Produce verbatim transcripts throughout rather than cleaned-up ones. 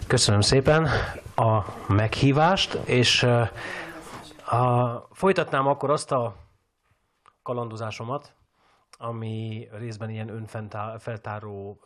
Köszönöm szépen a meghívást, és a, folytatnám akkor azt a kalandozásomat, ami részben ilyen önfeltáró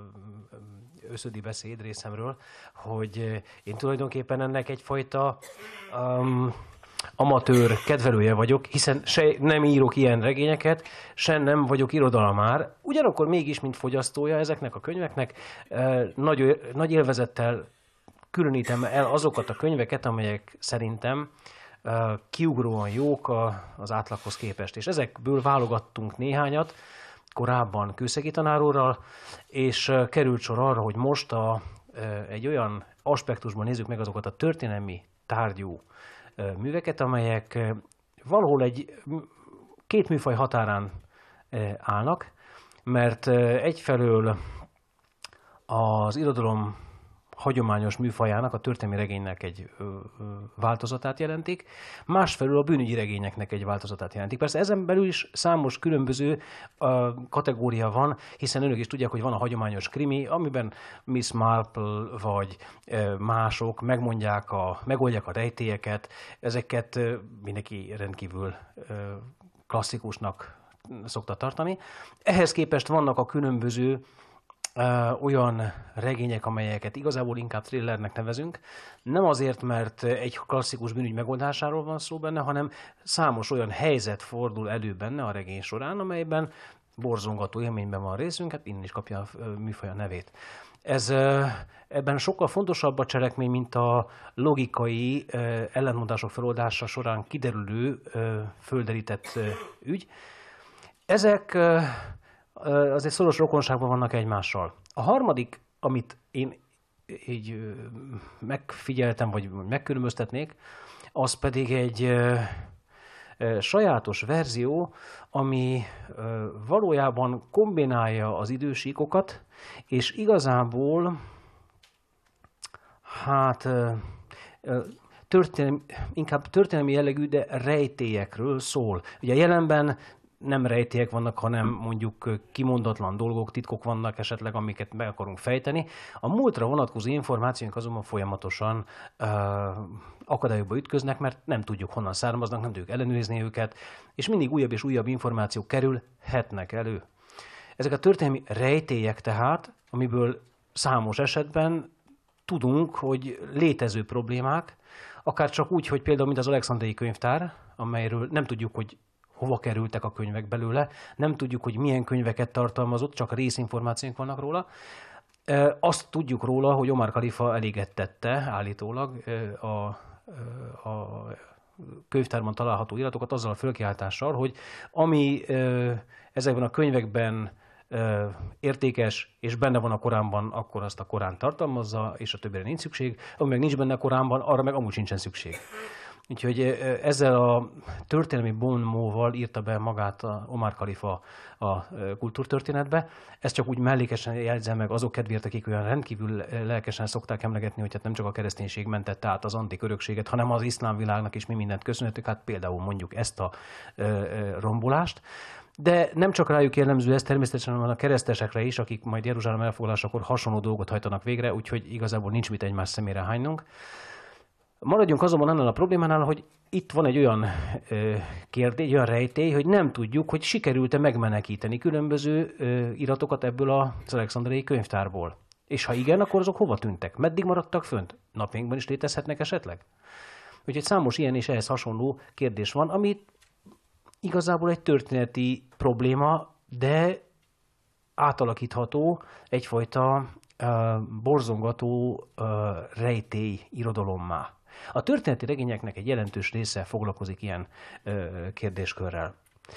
összödi beszéd részemről, hogy én tulajdonképpen ennek egyfajta um, amatőr kedvelője vagyok, hiszen se nem írok ilyen regényeket, se nem vagyok irodalmár, ugyanakkor mégis, mint fogyasztója ezeknek a könyveknek, nagy, nagy élvezettel különítem el azokat a könyveket, amelyek szerintem kiugróan jók az átlaghoz képest. És ezekből válogattunk néhányat korábban Kőszegi tanár úrral, és került sor arra, hogy most a, egy olyan aspektusban nézzük meg azokat a történelmi tárgyú műveket, amelyek valahol egy két műfaj határán állnak, mert egyfelől az irodalom hagyományos műfajának, a történelmi regénynek egy ö, ö, változatát jelentik, másfelől a bűnügyi regényeknek egy változatát jelentik. Persze ezen belül is számos különböző ö, kategória van, hiszen önök is tudják, hogy van a hagyományos krimi, amiben Miss Marple vagy ö, mások megmondják a, megoldják a rejtélyeket, ezeket ö, mindenki rendkívül ö, klasszikusnak szokta tartani. Ehhez képest vannak a különböző Uh, olyan regények, amelyeket igazából inkább thrillernek nevezünk. Nem azért, mert egy klasszikus bűnügy megoldásáról van szó benne, hanem számos olyan helyzet fordul elő benne a regény során, amelyben borzongató élményben van részünk, hát innen is kapja a műfaj a nevét. Ez, uh, ebben sokkal fontosabb a cselekmény, mint a logikai uh, ellentmondások feloldása során kiderülő, uh, földerített uh, ügy. Ezek uh, azért szoros rokonságban vannak egymással. A harmadik, amit én így megfigyeltem, vagy megkülönböztetnék, az pedig egy sajátos verzió, ami valójában kombinálja az idősíkokat, és igazából hát történelmi, inkább történelmi jellegű, de rejtélyekről szól. Ugye jelenben nem rejtélyek vannak, hanem mondjuk kimondatlan dolgok, titkok vannak esetleg, amiket meg akarunk fejteni. A múltra vonatkozó információink azonban folyamatosan uh, akadályokba ütköznek, mert nem tudjuk, honnan származnak, nem tudjuk ellenőrizni őket, és mindig újabb és újabb információk kerülhetnek elő. Ezek a történelmi rejtélyek tehát, amiből számos esetben tudunk, hogy létező problémák, akár csak úgy, hogy például mint az Alexandriai könyvtár, amelyről nem tudjuk, hogy hova kerültek a könyvek belőle, nem tudjuk, hogy milyen könyveket tartalmazott, csak részinformációink vannak róla. Azt tudjuk róla, hogy Omar Kalifa elégettette állítólag a, a könyvtárban található iratokat azzal a fölkiáltással, hogy ami ezekben a könyvekben értékes, és benne van a Koránban, akkor azt a Korán tartalmazza, és a többire nincs szükség. Ami meg nincs benne a Koránban, arra meg amúgy sincsen szükség. Úgyhogy ezzel a történelmi bon mot-val írta be magát a Omar Kalifa a kultúrtörténetbe. Ezt csak úgy mellékesen jegyzem meg azok kedvéért, akik olyan rendkívül lelkesen szokták emlegetni, hogy hát nem csak a kereszténység mentette át az antik örökséget, hanem az iszlám világnak is mi mindent köszönhetünk, hát például mondjuk ezt a rombolást. De nem csak rájuk jellemző ez, természetesen van a keresztesekre is, akik majd Jeruzsálem elfoglalásakor hasonló dolgot hajtanak végre, úgyhogy igazából nincs mit egymás szemére hánynunk. Maradjunk azonban annál a problémánál, hogy itt van egy olyan ö, kérdés, olyan rejtély, hogy nem tudjuk, hogy sikerült-e megmenekíteni különböző ö, iratokat ebből az Alexandriai könyvtárból. És ha igen, akkor azok hova tűntek? Meddig maradtak fönt? Napjainkban is létezhetnek esetleg? Úgyhogy számos ilyen és ehhez hasonló kérdés van, ami igazából egy történeti probléma, de átalakítható egyfajta ö, borzongató ö, rejtély irodalommá. A történeti regényeknek egy jelentős része foglalkozik ilyen ö, kérdéskörrel.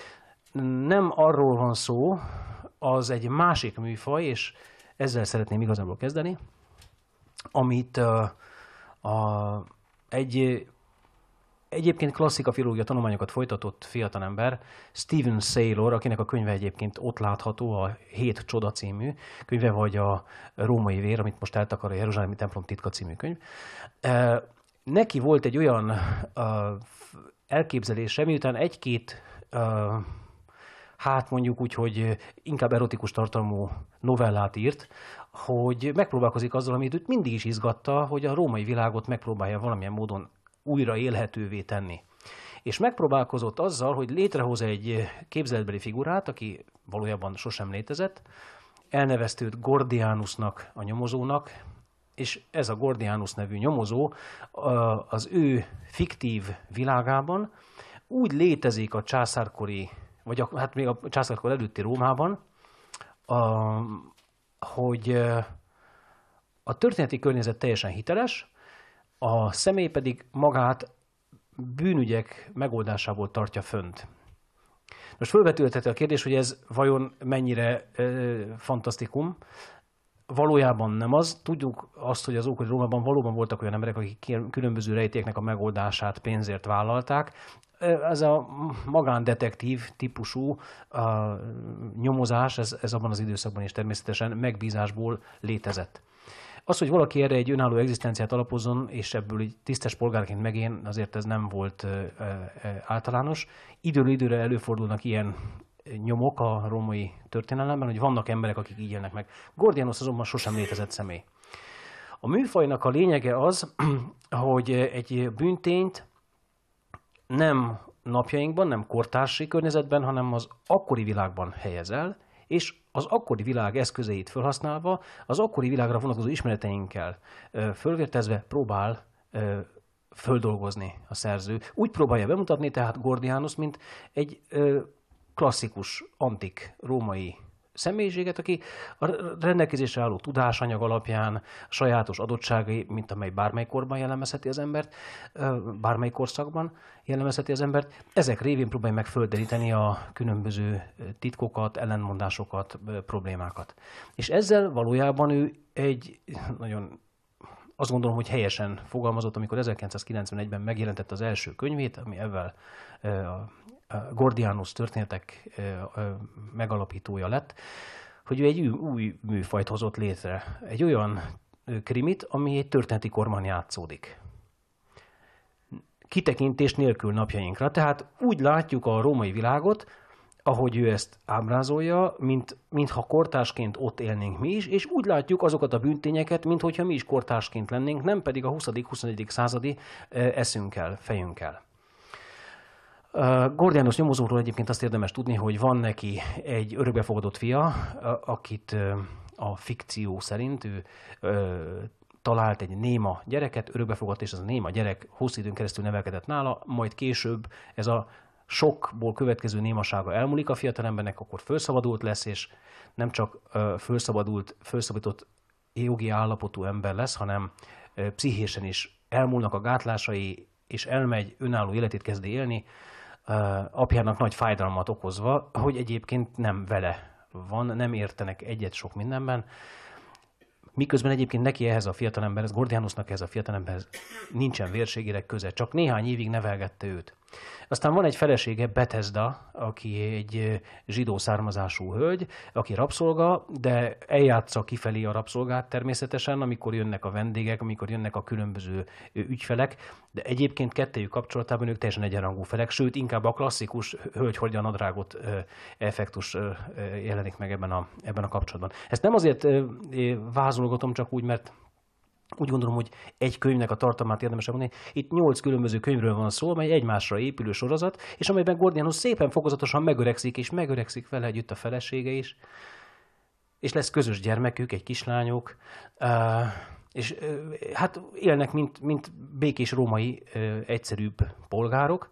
Nem arról van szó, az egy másik műfaj, és ezzel szeretném igazából kezdeni, amit ö, a, egy egyébként klasszika filológia tanulmányokat folytatott fiatalember, Stephen Saylor, akinek a könyve egyébként ott látható, a Hét csoda című könyve, vagy a Római vér, amit most eltakar a Jeruzsálemi templom titka című könyv. Neki volt egy olyan uh, elképzelése, miután egy-két uh, hát mondjuk úgy, hogy inkább erotikus tartalmú novellát írt, hogy megpróbálkozik azzal, amit őt mindig is izgatta, hogy a római világot megpróbálja valamilyen módon újra élhetővé tenni. És megpróbálkozott azzal, hogy létrehoz egy képzeletbeli figurát, aki valójában sosem létezett, elnevezte őt Gordianusnak, a nyomozónak, és ez a Gordianus nevű nyomozó az ő fiktív világában úgy létezik a császárkori, vagy a, hát még a császárkor előtti Rómában, a, hogy a történeti környezet teljesen hiteles, a személy pedig magát bűnügyek megoldásából tartja fönt. Most fölvetülhető a kérdés, hogy ez vajon mennyire e, fantasztikum. Valójában nem az. Tudjuk azt, hogy az ókori Rómában valóban voltak olyan emberek, akik különböző rejtéknek a megoldását pénzért vállalták. Ez a magándetektív típusú a nyomozás, ez, ez abban az időszakban is természetesen megbízásból létezett. Az, hogy valaki erre egy önálló egzisztenciát alapozzon, és ebből egy tisztes polgárként megén, azért ez nem volt e, e, általános. Időről időre előfordulnak ilyen nyomok a római történelemben, hogy vannak emberek, akik így élnek meg. Gordianus azonban sosem létezett személy. A műfajnak a lényege az, hogy egy bűntényt nem napjainkban, nem kortársi környezetben, hanem az akkori világban helyezel, és az akkori világ eszközeit felhasználva, az akkori világra vonatkozó ismereteinkkel fölvértezve próbál földolgozni a szerző. Úgy próbálja bemutatni tehát Gordianus, mint egy klasszikus, antik római személyiséget, aki a rendelkezésre álló tudásanyag alapján sajátos adottságai, mint amely bármely korban jellemezheti az embert, bármely korszakban jellemezheti az embert, ezek révén próbálja meg földeríteni a különböző titkokat, ellentmondásokat, problémákat. És ezzel valójában ő egy nagyon, azt gondolom, hogy helyesen fogalmazott, amikor ezerkilencszázkilencvenegyben megjelentette az első könyvét, ami ezzel Gordianus történetek megalapítója lett, hogy ő egy új műfajt hozott létre. Egy olyan krimit, ami egy történeti korban játszódik. Kitekintés nélkül napjainkra. Tehát úgy látjuk a római világot, ahogy ő ezt ábrázolja, mint, mintha kortársként ott élnénk mi is, és úgy látjuk azokat a bűntényeket, mintha mi is kortársként lennénk, nem pedig a huszadik-huszonegyedik századi eszünkkel, fejünkkel. Gordianus nyomozóról egyébként azt érdemes tudni, hogy van neki egy örökbefogadott fia, akit a fikció szerint ő talált egy néma gyereket, örökbefogadt, és ez a néma gyerek hosszú időn keresztül nevelkedett nála, majd később ez a sokból következő némasága elmúlik a fiatalembernek, akkor felszabadult lesz, és nem csak felszabadult, felszabadított jogi állapotú ember lesz, hanem pszichésen is elmúlnak a gátlásai, és elmegy, önálló életét kezdi élni, apjának nagy fájdalmat okozva, hogy egyébként nem vele van, nem értenek egyet sok mindenben, miközben egyébként neki ehhez a fiatalemberhez, Gordianusnak ehhez a fiatalemberhez nincsen vérségére köze, csak néhány évig nevelgette őt. Aztán van egy felesége, Bethesda, aki egy zsidó származású hölgy, aki rabszolga, de eljátsza kifelé a rabszolgát természetesen, amikor jönnek a vendégek, amikor jönnek a különböző ügyfelek, de egyébként kettejük kapcsolatában ők teljesen egyenrangú felek, sőt, inkább a klasszikus hölgy hordja a nadrágot effektus jelenik meg ebben a, ebben a kapcsolatban. Ezt nem azért vázolgatom csak úgy, mert úgy gondolom, hogy egy könyvnek a tartalmát érdemes elmondani. Itt nyolc különböző könyvről van szó, amely egymásra épülő sorozat, és amelyben Gordianus szépen fokozatosan megöregszik, és megöregszik vele együtt a felesége is, és lesz közös gyermekük, egy kislányuk, és hát élnek, mint, mint békés római egyszerűbb polgárok.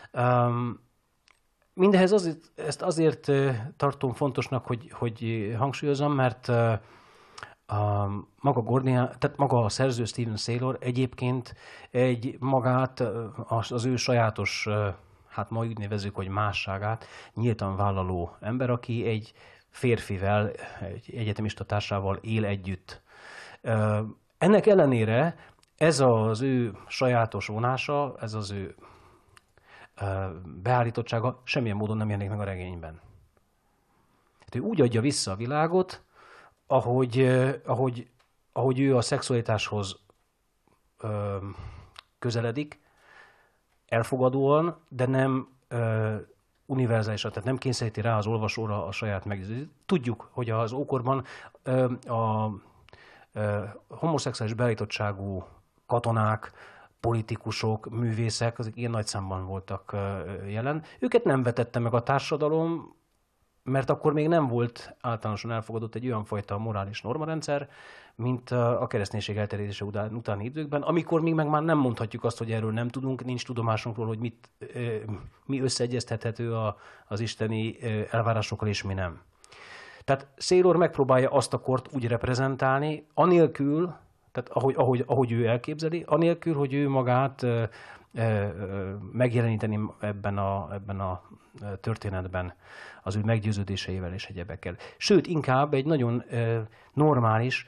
Mindehez azért, ezt azért tartom fontosnak, hogy, hogy hangsúlyozom, mert A maga, Gordian, tehát maga a szerző Stephen Saylor egyébként egy magát, az ő sajátos, hát ma úgy nevezzük, hogy másságát nyíltan vállaló ember, aki egy férfivel, egy egyetemista társával él együtt. Ennek ellenére ez az ő sajátos vonása, ez az ő beállítottsága semmilyen módon nem jelenik meg a regényben. Hát ő úgy adja vissza a világot, Ahogy, ahogy, ahogy ő a szexualitáshoz ö, közeledik, elfogadóan, de nem ö, univerzálisan, tehát nem kényszeríti rá az olvasóra a saját meggyőződését. Tudjuk, hogy az ókorban a, a homoszexuális beállítottságú katonák, politikusok, művészek, azok ilyen nagy számban voltak jelen. Őket nem vetette meg a társadalom, mert akkor még nem volt általánosan elfogadott egy olyan fajta morális normarendszer, mint a kereszténység elterjedése utáni időkben, amikor még meg már nem mondhatjuk azt, hogy erről nem tudunk, nincs tudomásunkról, hogy mit, mi összeegyeztethető az isteni elvárásokkal, és mi nem. Tehát Saylor megpróbálja azt a kort úgy reprezentálni, anélkül, tehát ahogy, ahogy, ahogy ő elképzeli, anélkül, hogy ő magát e, e, megjeleníteni ebben a, ebben a történetben az ő meggyőződéseivel és egyebekkel. Sőt, inkább egy nagyon e, normális,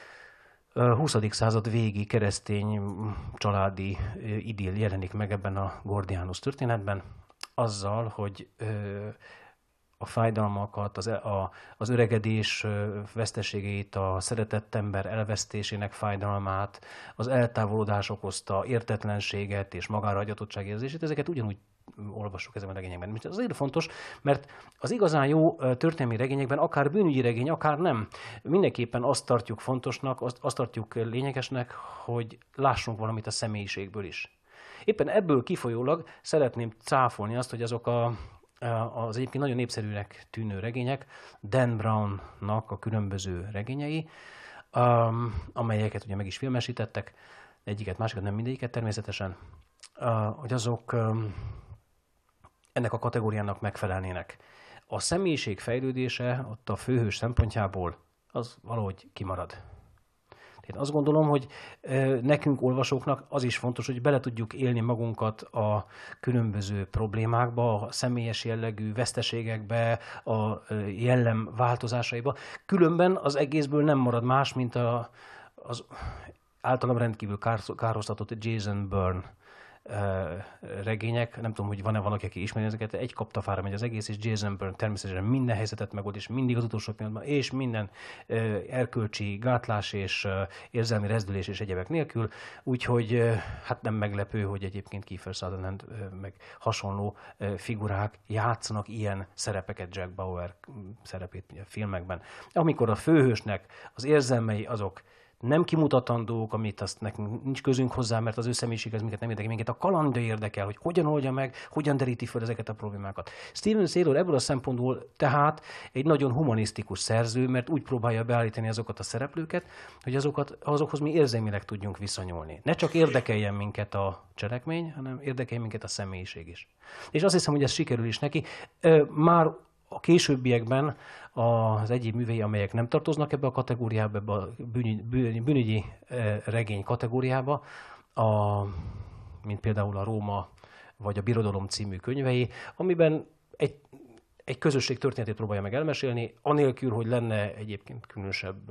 huszadik század végi keresztény családi idill jelenik meg ebben a Gordianus történetben, azzal, hogy e, a fájdalmakat, az, a, az öregedés veszteségeit, a szeretett ember elvesztésének fájdalmát, az eltávolodás okozta értetlenséget és magára hagyatottság érzését, ezeket ugyanúgy olvassuk ezekben a regényekben. Ez azért fontos, mert az igazán jó történelmi regényekben, akár bűnügyi regény, akár nem, mindenképpen azt tartjuk fontosnak, azt, azt tartjuk lényegesnek, hogy lássunk valamit a személyiségből is. Éppen ebből kifolyólag szeretném cáfolni azt, hogy azok a az egyébként nagyon népszerűnek tűnő regények, Dan Brownnak a különböző regényei, um, amelyeket ugye meg is filmesítettek, egyiket, másikat, nem mindegyiket természetesen, uh, hogy azok um, ennek a kategóriának megfelelnének. A személyiség fejlődése ott a főhős szempontjából az valahogy kimarad. Én azt gondolom, hogy nekünk olvasóknak az is fontos, hogy bele tudjuk élni magunkat a különböző problémákba, a személyes jellegű veszteségekbe, a jellem változásaiba. Különben az egészből nem marad más, mint a, az általam rendkívül károsztatott Jason Bourne regények. Nem tudom, hogy van-e valaki, aki ismeri ezeket. Egy kaptafára megy az egész, és Jason Bourne természetesen minden helyzetet megold, és mindig az utolsó pillanatban, és minden erkölcsi gátlás és érzelmi rezdülés és egyebek nélkül. Úgyhogy hát nem meglepő, hogy egyébként Kiefer Sutherland meg hasonló figurák játszanak ilyen szerepeket, Jack Bauer szerepét a filmekben. Amikor a főhősnek az érzelmei azok nem kimutatandók, amit azt nekünk nincs közünk hozzá, mert az ő személyiség az minket nem érdekel, minket a kalandja érdekel, hogy hogyan oldja meg, hogyan deríti fel ezeket a problémákat. Steven Saylor ebből a szempontból tehát egy nagyon humanisztikus szerző, mert úgy próbálja beállítani azokat a szereplőket, hogy azokat, azokhoz mi érzelmileg tudjunk viszonyulni. Ne csak érdekeljen minket a cselekmény, hanem érdekeljen minket a személyiség is. És azt hiszem, hogy ez sikerül is neki. Már a későbbiekben az egyéb művei, amelyek nem tartoznak ebbe a kategóriába, ebbe a bűnügyi, bűnügyi regény kategóriába, a, mint például a Róma vagy a Birodalom című könyvei, amiben egy, egy közösség történetét próbálja meg elmesélni, anélkül, hogy lenne egyébként különösebb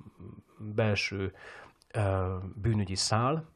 belső bűnügyi szál.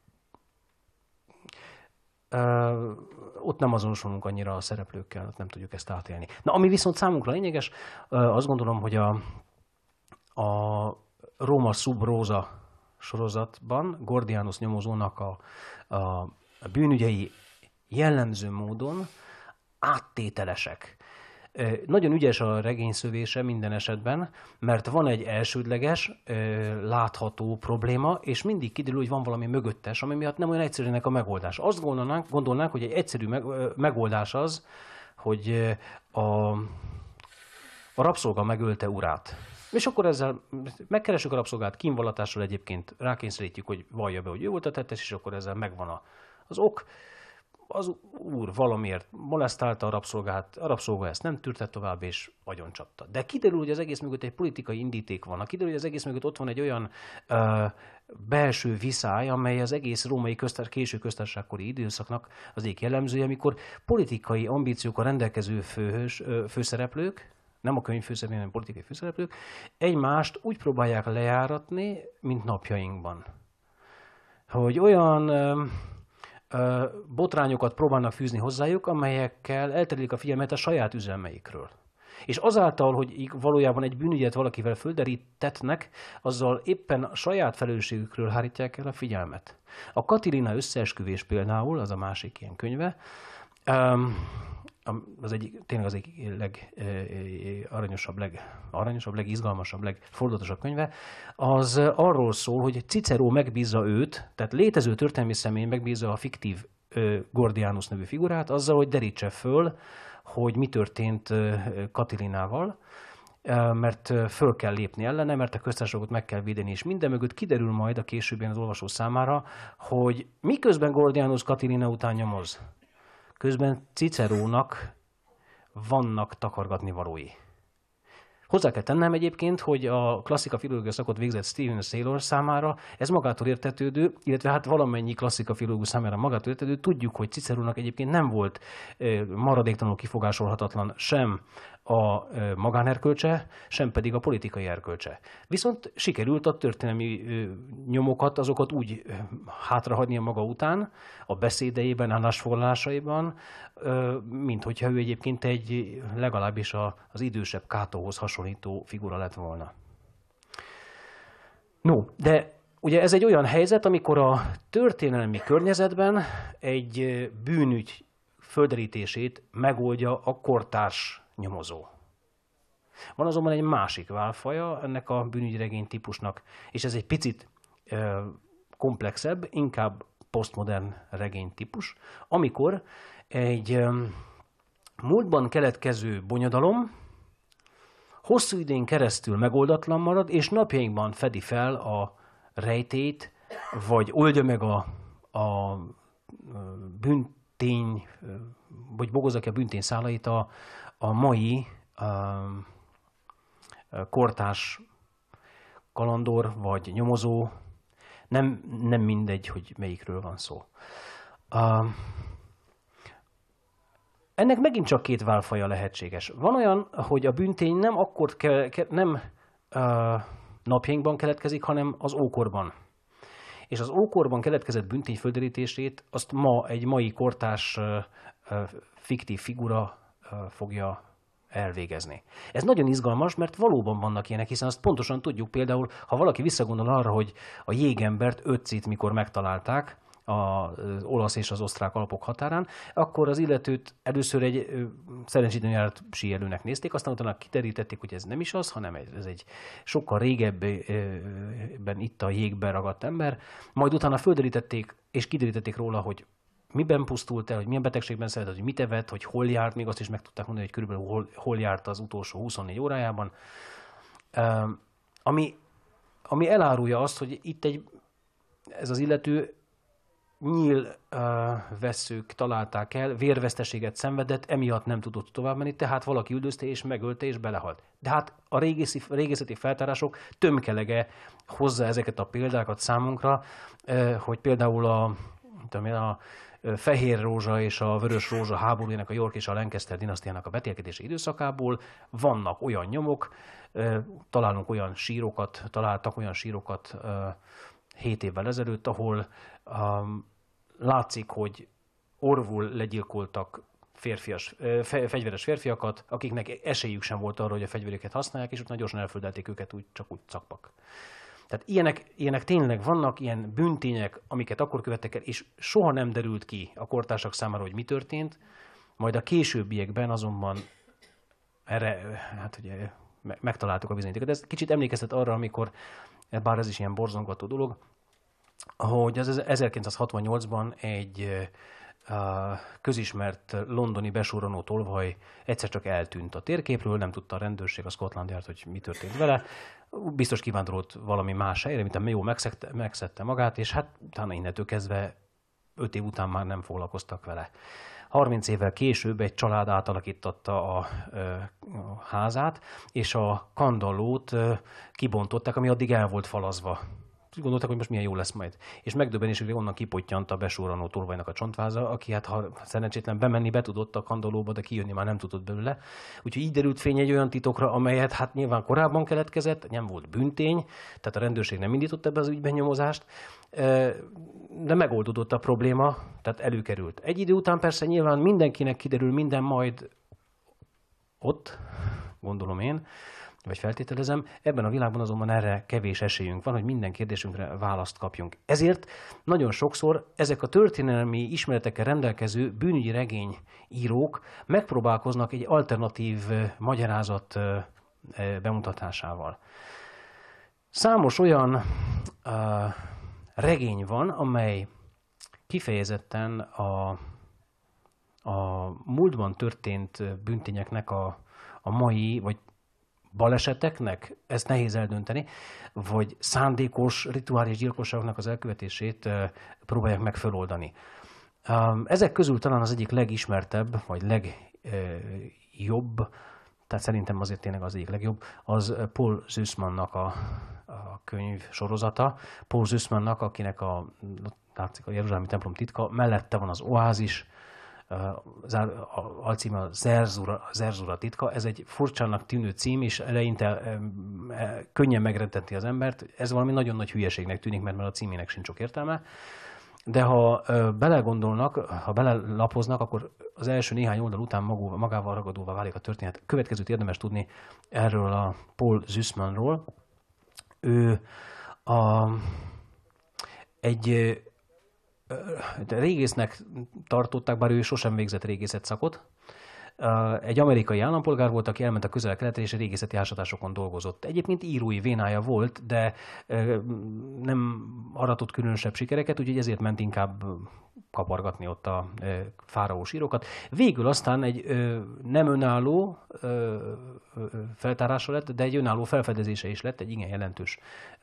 Uh, ott nem azonosulunk annyira a szereplőkkel, ott nem tudjuk ezt átélni. Na, ami viszont számunkra lényeges, uh, azt gondolom, hogy a, a Roma Sub Rosa sorozatban Gordianus nyomozónak a, a, a bűnügyei jellemző módon áttételesek. Nagyon ügyes a regényszövése minden esetben, mert van egy elsődleges, látható probléma, és mindig kiderül, hogy van valami mögöttes, ami miatt nem olyan egyszerűnek a megoldás. Azt gondolnánk, gondolnánk hogy egy egyszerű megoldás az, hogy a, a rabszolga megölte urát. És akkor ezzel megkeressük a rabszolgát, kínvallatással egyébként rákényszerítjük, hogy vallja be, hogy ő volt a tettes, és akkor ezzel megvan az ok. Az úr valamiért molesztálta a rabszolgát, a rabszolga ezt nem tűrte tovább, és agyoncsapta. De kiderül, hogy az egész mögött egy politikai indíték van. Kiderül, hogy az egész mögött ott van egy olyan uh, belső viszály, amely az egész római köztár, késő köztársaságkori időszaknak az egyik jellemzője, amikor politikai ambíciókkal rendelkező főhős, uh, főszereplők, nem a könyv főszereplők, hanem politikai főszereplők, egymást úgy próbálják lejáratni, mint napjainkban. Hogy olyan... Uh, botrányokat próbálnak fűzni hozzájuk, amelyekkel elterelik a figyelmet a saját üzelmeikről. És azáltal, hogy valójában egy bűnügyet valakivel földerítetnek, azzal éppen a saját felelősségükről hárítják el a figyelmet. A Katilina összeesküvés például, az a másik ilyen könyve, az egyik, tényleg az egyik legaranyosabb, leg, aranyosabb, legizgalmasabb, legfordulatosabb könyve, az arról szól, hogy Cicero megbízza őt, tehát létező történelmi személy megbízza a fiktív Gordianus nevű figurát azzal, hogy derítse föl, hogy mi történt Katilinával, mert föl kell lépni ellene, mert a köztársaságot meg kell védeni, és minden mögött kiderül majd a későbbien az olvasó számára, hogy miközben Gordianus Catilina után nyomoz, közben Cicerónak vannak takargatni valói. Hozzá kell tennem egyébként, hogy a klasszika filológia szakot végzett Stephen Saylor számára ez magától értetődő, illetve hát valamennyi klasszika filológus számára magától értetődő. Tudjuk, hogy Cicerónak egyébként nem volt maradéktalanul kifogásolhatatlan sem a magánerkölcse, sem pedig a politikai erkölcse. Viszont sikerült a történelmi nyomokat, azokat úgy hátrahagynia maga után, a beszédeiben, állásfoglalásaiban, mint hogyha ő egyébként egy legalábbis az idősebb Catóhoz hasonlító figura lett volna. No, de ugye ez egy olyan helyzet, amikor a történelmi környezetben egy bűnügy földerítését megoldja a kortárs nyomozó. Van azonban egy másik válfaja ennek a bűnügyregény típusnak, és ez egy picit ö, komplexebb, inkább posztmodern regény típus, amikor egy ö, múltban keletkező bonyodalom hosszú időn keresztül megoldatlan marad, és napjainkban fedi fel a rejtét, vagy oldja meg a, a bűntény, vagy bogozza ki a bűntény szálait a, a mai a, a kortárs kalandor vagy nyomozó, nem, nem mindegy, hogy melyikről van szó. A, ennek megint csak két válfaja lehetséges. Van olyan, hogy a bűntény nem akkor ke, ke, nem a, napjainkban keletkezik, hanem az ókorban. És az ókorban keletkezett bűntény földerítését azt ma egy mai kortárs uh, uh, fiktív figura uh, fogja elvégezni. Ez nagyon izgalmas, mert valóban vannak ilyenek, hiszen azt pontosan tudjuk például, ha valaki visszagondol arra, hogy a jégembert, Ötcit mikor megtalálták az olasz és az osztrák Alpok határán, akkor az illetőt először egy szerencsétlen járt síelőnek nézték, aztán utána kiterítették, hogy ez nem is az, hanem ez egy sokkal régebben itt a jégben ragadt ember, majd utána földerítették és kiderítették róla, hogy miben pusztult el, hogy milyen betegségben szenvedett, hogy mit evett, hogy hol járt, még azt is meg tudták mondani, hogy körülbelül hol, hol járt az utolsó huszonnégy órájában. Uh, ami, ami elárulja azt, hogy itt egy, ez az illető nyíl uh, vesszők találták el, vérveszteséget szenvedett, emiatt nem tudott tovább menni, tehát valaki üldözte és megölte és belehalt. De hát a régészi, régészeti feltárások tömkelege hozza ezeket a példákat számunkra, uh, hogy például a, tudom, a Fehér Rózsa és a Vörös Rózsa háborújának, a York és a Lancaster dinasztiának a betélkedési időszakából vannak olyan nyomok, találunk olyan sírokat, találtak olyan sírokat hét évvel ezelőtt, ahol um, látszik, hogy orvul legyilkoltak férfias, fe, fegyveres férfiakat, akiknek esélyük sem volt arra, hogy a fegyverüket használják, és utána gyorsan elföldelték őket úgy, csak úgy cakpak. Tehát ilyenek, ilyenek tényleg vannak, ilyen bűntények, amiket akkor követtek el, és soha nem derült ki a kortársak számára, hogy mi történt, majd a későbbiekben azonban erre, hát ugye megtaláltuk a bizonyítékot. Ez kicsit emlékeztet arra, amikor, bár ez is ilyen borzongató dolog, hogy az ezerkilencszázhatvannyolcban egy közismert londoni besurranó tolvaj egyszer csak eltűnt a térképről, nem tudta a rendőrség, a Scotland Yard, hogy mi történt vele. Biztos kivándorolt valami más helyre, mint a jó megszedte, megszedte magát, és hát utána innentől kezdve öt év után már nem foglalkoztak vele. harminc évvel később egy család átalakította a, a házát, és a kandallót kibontották, ami addig el volt falazva. Gondolták, hogy most milyen jó lesz majd. És megdöbbenésükre onnan kipottyant a besurranó tolvajnak a csontváza, aki hát ha szerencsétlen bemenni be tudott a kandallóba, de kijönni már nem tudott belőle. Úgyhogy így derült fény egy olyan titokra, amelyet hát nyilván korábban keletkezett, nem volt bűntény, tehát a rendőrség nem indított ebbe az ügyben nyomozást, de megoldódott a probléma, tehát előkerült. Egy idő után persze nyilván mindenkinek kiderül minden majd ott, gondolom én, vagy feltételezem, ebben a világban azonban erre kevés esélyünk van, hogy minden kérdésünkre választ kapjunk. Ezért nagyon sokszor ezek a történelmi ismeretekkel rendelkező bűnügyi regényírók megpróbálkoznak egy alternatív magyarázat bemutatásával. Számos olyan uh, regény van, amely kifejezetten a, a múltban történt bűntényeknek a, a mai, vagy baleseteknek, ezt nehéz eldönteni, vagy szándékos rituális gyilkosságoknak az elkövetését uh, próbálják meg föloldani. Um, ezek közül talán az egyik legismertebb, vagy legjobb, uh, tehát szerintem azért tényleg az egyik legjobb, az Paul Zussmannnak a, a könyv sorozata. Paul Zussmannnak, akinek a, látszik a Jeruzsálemi templom titka, mellette van az Oázis, az alcíme a Zerzura, Zerzura titka. Ez egy furcsának tűnő cím, és eleinte könnyen megrettenti az embert. Ez valami nagyon nagy hülyeségnek tűnik, mert, mert a címének sincs sok értelme. De ha belegondolnak, ha belelapoznak, akkor az első néhány oldal után magával ragadóvá válik a történet. Következőt érdemes tudni erről a Paul Zussmannról. Ő a, egy régésznek tartották, bár ő sosem végzett régészet szakot. Egy amerikai állampolgár volt, aki elment a közel-keletre, és a régészeti ásatásokon dolgozott. Egyébként írói vénája volt, de nem aratott különösebb sikereket, úgyhogy ezért ment inkább kapargatni ott a fáraós írókat. Végül aztán egy nem önálló feltárása lett, de egy önálló felfedezése is lett, egy igen jelentős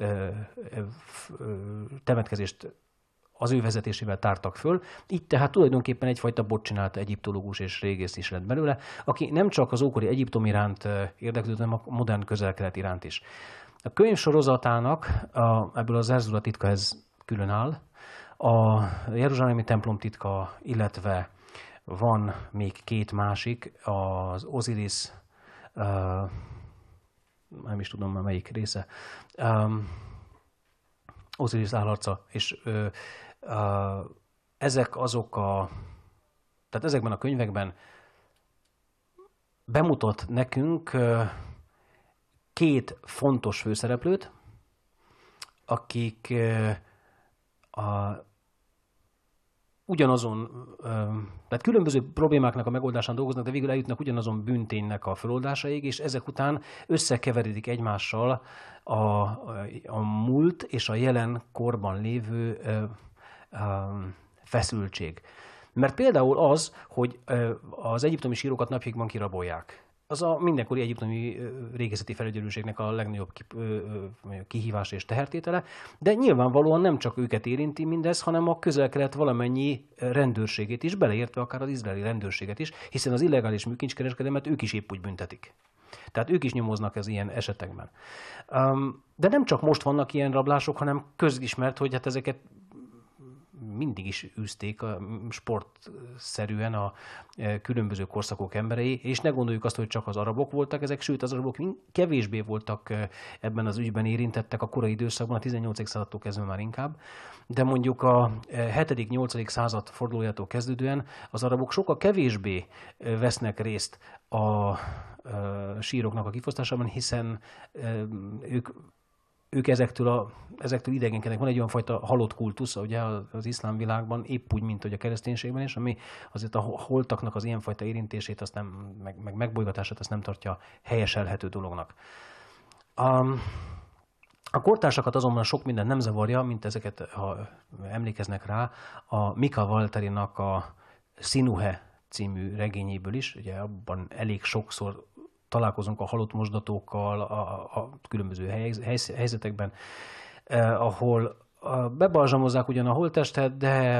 temetkezést az ő vezetésével tártak föl. Így tehát tulajdonképpen egyfajta botcsinált egyiptológus és régész is lett belőle, aki nem csak az ókori Egyiptom iránt érdeklődött, hanem a modern közel-kelet iránt is. A könyv sorozatának, a, ebből az Zerzura titka ez külön áll, a Jeruzsálemi templom titka, illetve van még két másik, az Osiris, uh, nem is tudom már melyik része, um, Osiris állarca, és uh, uh, ezek azok a, tehát ezekben a könyvekben bemutat nekünk uh, két fontos főszereplőt, akik uh, a, ugyanazon, uh, tehát különböző problémáknak a megoldásán dolgoznak, de végül eljutnak ugyanazon bűnténynek a feloldásáig, és ezek után összekeveredik egymással a, a, a múlt és a jelen korban lévő uh, uh, feszültség. Mert például az, hogy uh, az egyiptomi sírokat napjainkban kirabolják, az a mindenkori egyiptomi régészeti felügyelőségnek a legnagyobb kihívás és tehertétele, de nyilvánvalóan nem csak őket érinti mindez, hanem a közel-kelet valamennyi rendőrségét is, beleértve akár az izraeli rendőrséget is, hiszen az illegális műkincskereskedelmet ők is épp úgy büntetik. Tehát ők is nyomoznak az ilyen esetekben. De nem csak most vannak ilyen rablások, hanem közismert, hogy hát ezeket mindig is űzték sportszerűen a különböző korszakok emberei, és ne gondoljuk azt, hogy csak az arabok voltak ezek, sőt az arabok kevésbé voltak ebben az ügyben érintettek a korai időszakban, a tizennyolcadik századtól kezdve már inkább, de mondjuk a hetedik-nyolcadik század fordulójától kezdődően az arabok sokkal kevésbé vesznek részt a síroknak a kifosztásában, hiszen ők ők ezektől, a, ezektől idegenkednek. Van egy olyan fajta halott kultusz ugye az iszlám világban, épp úgy, mint hogy a kereszténységben is, ami azért a holtaknak az ilyenfajta érintését, azt nem, meg, meg megbolygatását azt nem tartja helyeselhető dolognak. A, a kortársakat azonban sok minden nem zavarja, mint ezeket, ha emlékeznek rá, a Mika Walterinak a Sinuhe című regényéből is, ugye abban elég sokszor találkozunk a halott mosdatókkal a, a különböző hely, hely, helyzetekben, eh, ahol eh, bebalzsamozzák ugyan a holttestet, de,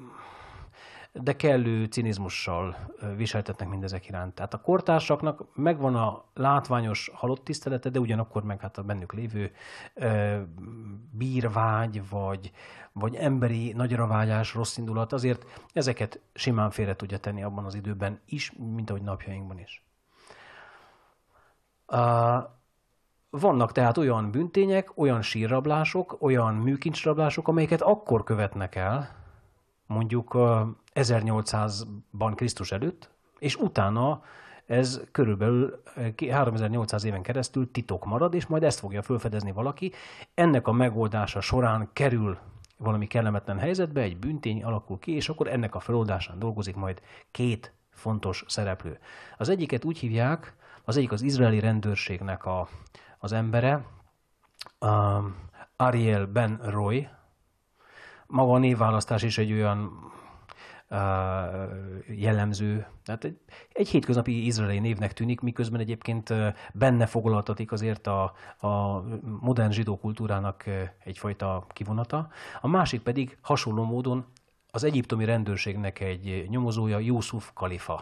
de kellő cinizmussal viseltetnek mindezek iránt. Tehát a kortársaknak megvan a látványos halott tisztelete, de ugyanakkor meg hát a bennük lévő eh, bírvágy, vagy, vagy emberi nagyravágyás, rossz indulat, azért ezeket simán félre tudja tenni abban az időben is, mint ahogy napjainkban is. Uh, vannak tehát olyan bűntények, olyan sírrablások, olyan műkincsrablások, amelyeket akkor követnek el, mondjuk uh, ezernyolcszázban Krisztus előtt, és utána ez körülbelül háromezer-nyolcszáz éven keresztül titok marad, és majd ezt fogja felfedezni valaki. Ennek a megoldása során kerül valami kellemetlen helyzetbe, egy bűntény alakul ki, és akkor ennek a feloldásán dolgozik majd két fontos szereplő. Az egyiket úgy hívják, az egyik az izraeli rendőrségnek a, az embere, um, Ariel Ben Roy. Maga a névválasztás is egy olyan uh, jellemző, tehát egy, egy hétköznapi izraeli névnek tűnik, miközben egyébként uh, benne foglaltatik azért a, a modern zsidó kultúrának uh, egyfajta kivonata. A másik pedig hasonló módon az egyiptomi rendőrségnek egy nyomozója, Yusuf Kalifa.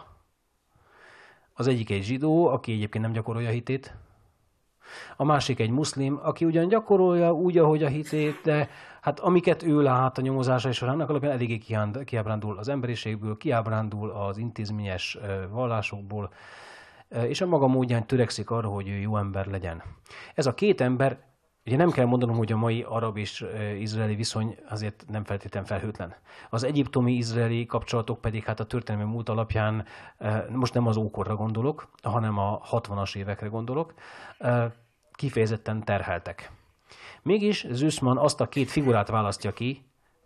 Az egyik egy zsidó, aki egyébként nem gyakorolja hitét. A másik egy muszlim, aki ugyan gyakorolja úgy, ahogy a hitét, de hát amiket ő lát a nyomozásai során, annak alapján eléggé kiábrándul az emberiségből, kiábrándul az intézményes vallásokból, és a maga módján törekszik arra, hogy ő jó ember legyen. Ez a két ember, ugye nem kell mondanom, hogy a mai arab és izraeli viszony azért nem feltétlenül felhőtlen. Az egyiptomi-izraeli kapcsolatok pedig hát a történelmi múlt alapján, most nem az ókorra gondolok, hanem a hatvanas évekre gondolok, kifejezetten terheltek. Mégis Zussman azt a két figurát választja ki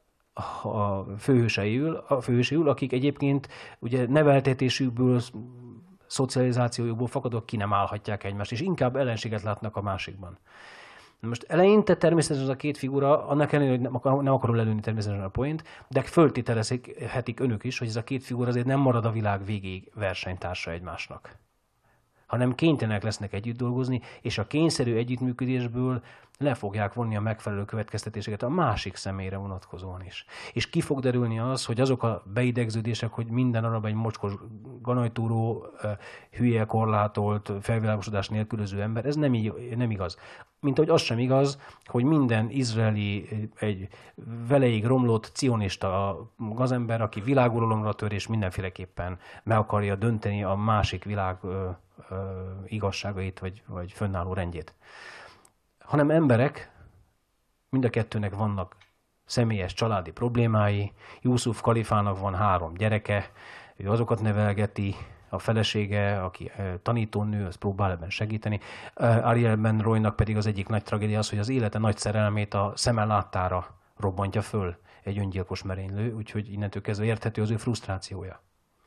a főhőseiül, a főhőseiül, akik egyébként ugye neveltetésükből, szocializációjukból fakadók ki nem állhatják egymást, és inkább ellenséget látnak a másikban. Most eleinte természetesen az a két figura, annak ellenére, hogy nem, nem akarom lelőni természetesen a point, de föltételezhetik önök is, hogy ez a két figura azért nem marad a világ végéig versenytársa egymásnak, hanem kénytelenek lesznek együtt dolgozni, és a kényszerű együttműködésből le fogják vonni a megfelelő következtetéseket a másik személyre vonatkozóan is. És ki fog derülni az, hogy azok a beidegződések, hogy minden arab egy mocskos, ganajtúró, hülye, korlátolt, felvilágosodás nélkülöző ember, ez nem, így, nem igaz. Mint ahogy az sem igaz, hogy minden izraeli, egy veleig romlott cionista gazember, aki világuralomra tör, és mindenféleképpen meg akarja dönteni a másik világ ö, ö, igazságait, vagy, vagy fönnálló rendjét. Hanem emberek, mind a kettőnek vannak személyes családi problémái. Yusuf Kalifának van három gyereke, ő azokat nevelgeti, a felesége, aki tanítónő, az próbál ebben segíteni. Ariel Ben Roynak pedig az egyik nagy tragédia az, hogy az élete nagy szerelmét a szeme láttára robbantja föl egy öngyilkos merénylő, úgyhogy innentől kezdve érthető az ő frusztrációja.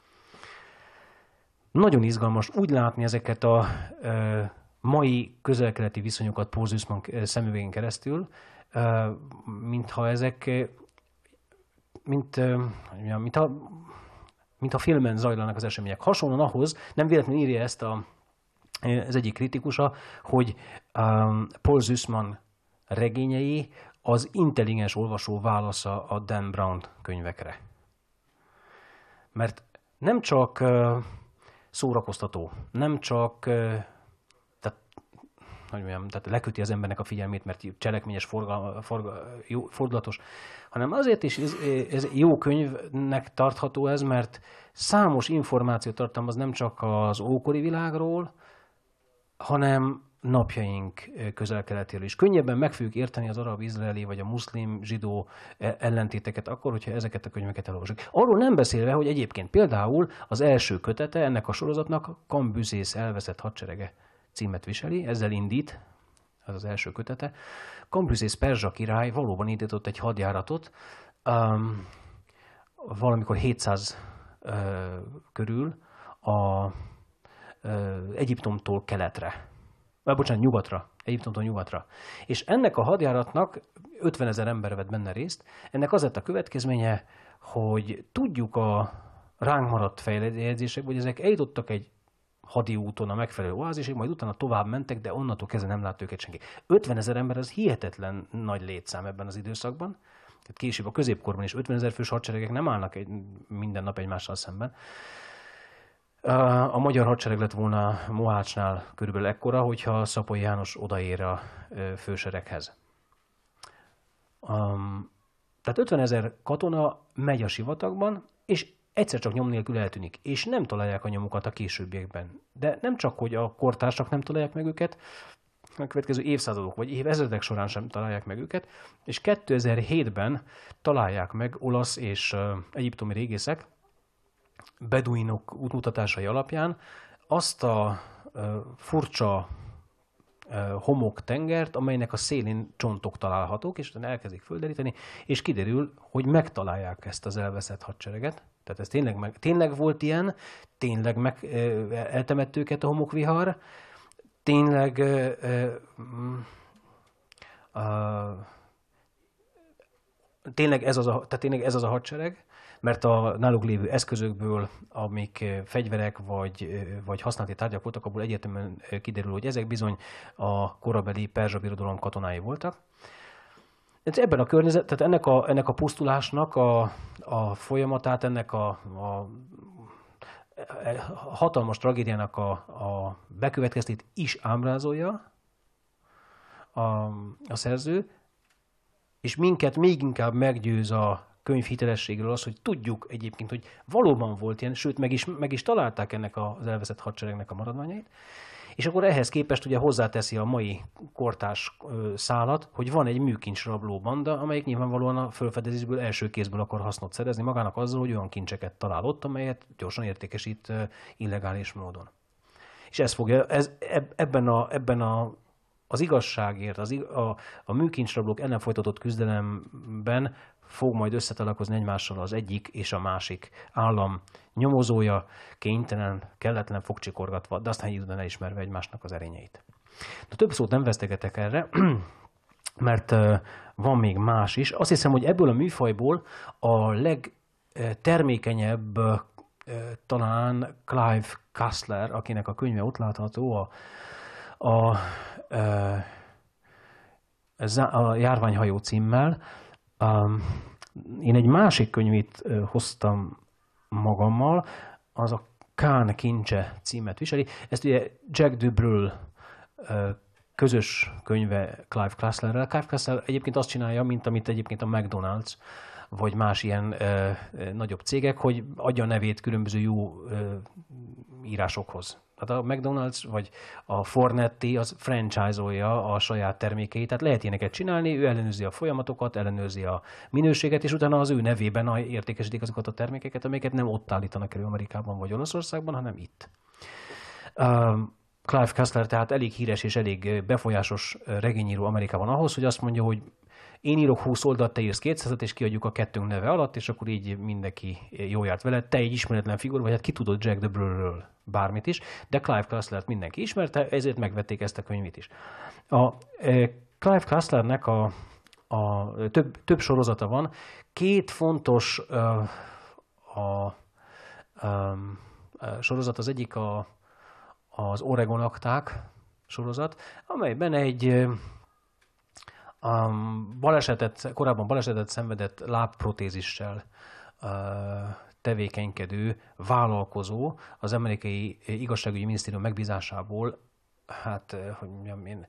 Nagyon izgalmas úgy látni ezeket a e, mai közel-keleti viszonyokat Paul Zussman szemüvegén keresztül, e, mintha ezek, mint, e, mintha mint a filmen zajlanak az események. Hasonlóan ahhoz, nem véletlenül írja ezt a, az egyik kritikusa, hogy um, Paul Zussman regényei az intelligens olvasó válasza a Dan Brown könyvekre. Mert nem csak uh, szórakoztató, nem csak uh, tehát, hogy mondjam, tehát leköti az embernek a figyelmét, mert cselekményes, forga, forga, jó, fordulatos, hanem azért is ez, ez jó könyvnek tartható ez, mert számos információt tartalmaz nem csak az ókori világról, hanem napjaink közel-keletéről is. Könnyebben meg fogjuk érteni az arab-izraeli vagy a muszlim-zsidó ellentéteket akkor, hogyha ezeket a könyveket elolvasjuk. Arról nem beszélve, hogy egyébként például az első kötete ennek a sorozatnak Kambüzész elveszett hadserege címet viseli, ezzel indít, ez az első kötete. Kambüzész perzsa király valóban indított egy hadjáratot, um, valamikor hétszáz uh, körül a uh, Egyiptomtól keletre, vagy bocsánat, nyugatra, Egyiptomtól nyugatra. És ennek a hadjáratnak ötvenezer ember vett benne részt, ennek az lett a következménye, hogy tudjuk a ránk maradt feljegyzések, hogy ezek eljutottak egy hadi úton a megfelelő oázisig, majd utána tovább mentek, de onnantól kezdve nem lát őket senki. ötvenezer ember az hihetetlen nagy létszám ebben az időszakban. Tehát később a középkorban is ötvenezer fős hadseregek nem állnak egy, minden nap egymással szemben. A magyar hadsereg lett volna Mohácsnál körülbelül ekkora, hogyha Szapoly János odaér a fősereghez. Um, tehát ötvenezer katona megy a sivatagban, és egyszer csak nyom nélkül eltűnik, és nem találják a nyomukat a későbbiekben. De nem csak, hogy a kortársak nem találják meg őket, a következő évszázadok vagy évezredek során sem találják meg őket, és kétezer-hétben találják meg olasz és uh, egyiptomi régészek beduinok útmutatásai alapján azt a furcsa homoktengert, amelynek a szélén csontok találhatók, és utána elkezdik földeríteni, és kiderül, hogy megtalálják ezt az elveszett hadsereget. Tehát ez tényleg, meg, tényleg volt ilyen, tényleg meg, eltemett őket a homokvihar, tényleg ö, ö, ö, tényleg ez az a, tehát tényleg ez az a hadsereg, mert a náluk lévő eszközökből, amik fegyverek vagy, vagy használati tárgyak voltak, abból egyértelműen kiderül, hogy ezek bizony a korabeli perzsa birodalom katonái voltak. Ebben a környezet, tehát ennek a, ennek a pusztulásnak a, a folyamatát, ennek a, a hatalmas tragédiának a, a bekövetkeztét is ábrázolja a, a szerző, és minket még inkább meggyőz a könyv hitelességről az, hogy tudjuk egyébként, hogy valóban volt ilyen, sőt meg is, meg is találták ennek az elveszett hadseregnek a maradványait, és akkor ehhez képest ugye hozzáteszi a mai kortárs szálat, hogy van egy műkincsrabló banda, amelyik nyilvánvalóan a felfedezésből első kézből akar hasznot szerezni magának azzal, hogy olyan kincseket talál ott, amelyet gyorsan értékesít illegális módon. És ez fogja, ez, ebben, a, ebben a, az igazságért, az, a, a műkincsrablók ellen folytatott küzdelemben fog majd összetalálkozni egymással az egyik és a másik állam nyomozója, kénytelen, kelletlen fogcsikorgatva, de aztán időben elismerve egymásnak az erényeit. De több szót nem vesztegetek erre, mert van még más is. Azt hiszem, hogy ebből a műfajból a legtermékenyebb talán Clive Cussler, akinek a könyve ott látható, a, a, a, a Járványhajó címmel. Én egy másik könyvét hoztam magammal, az a Kán kincse címet viseli. Ezt ugye Jack Dubreuil közös könyve Clive Cusslerrel. Clive Cussler egyébként azt csinálja, mint amit egyébként a McDonald's, vagy más ilyen ö, ö, nagyobb cégek, hogy adja a nevét különböző jó ö, írásokhoz. Tehát a McDonald's vagy a Fornetti az franchise-olja a saját termékeit, tehát lehet ilyeneket csinálni, ő ellenőrzi a folyamatokat, ellenőrzi a minőséget, és utána az ő nevében értékesítik azokat a termékeket, amiket nem ott állítanak elő Amerikában vagy Olaszországban, hanem itt. Uh, Clive Cussler tehát elég híres és elég befolyásos regényíró Amerikában ahhoz, hogy azt mondja, hogy én írok húsz oldalt, te írsz kétszázat, és kiadjuk a kettőnk neve alatt, és akkor így mindenki jó járt vele. Te egy ismeretlen figura, vagy hát ki tudod Jack Dubreuilről bármit is, de Clive Cusslert mindenki ismerte, ezért megvették ezt a könyvét is. A e, Clive Cusslernek a, a több, több sorozata van. Két fontos uh, a, um, a sorozat, az egyik a, az Oregon akták sorozat, amelyben egy a balesetet, korábban balesetet szenvedett lábprotézissel uh, tevékenykedő vállalkozó az amerikai igazságügyi minisztérium megbízásából, hát, hogy mondjam én,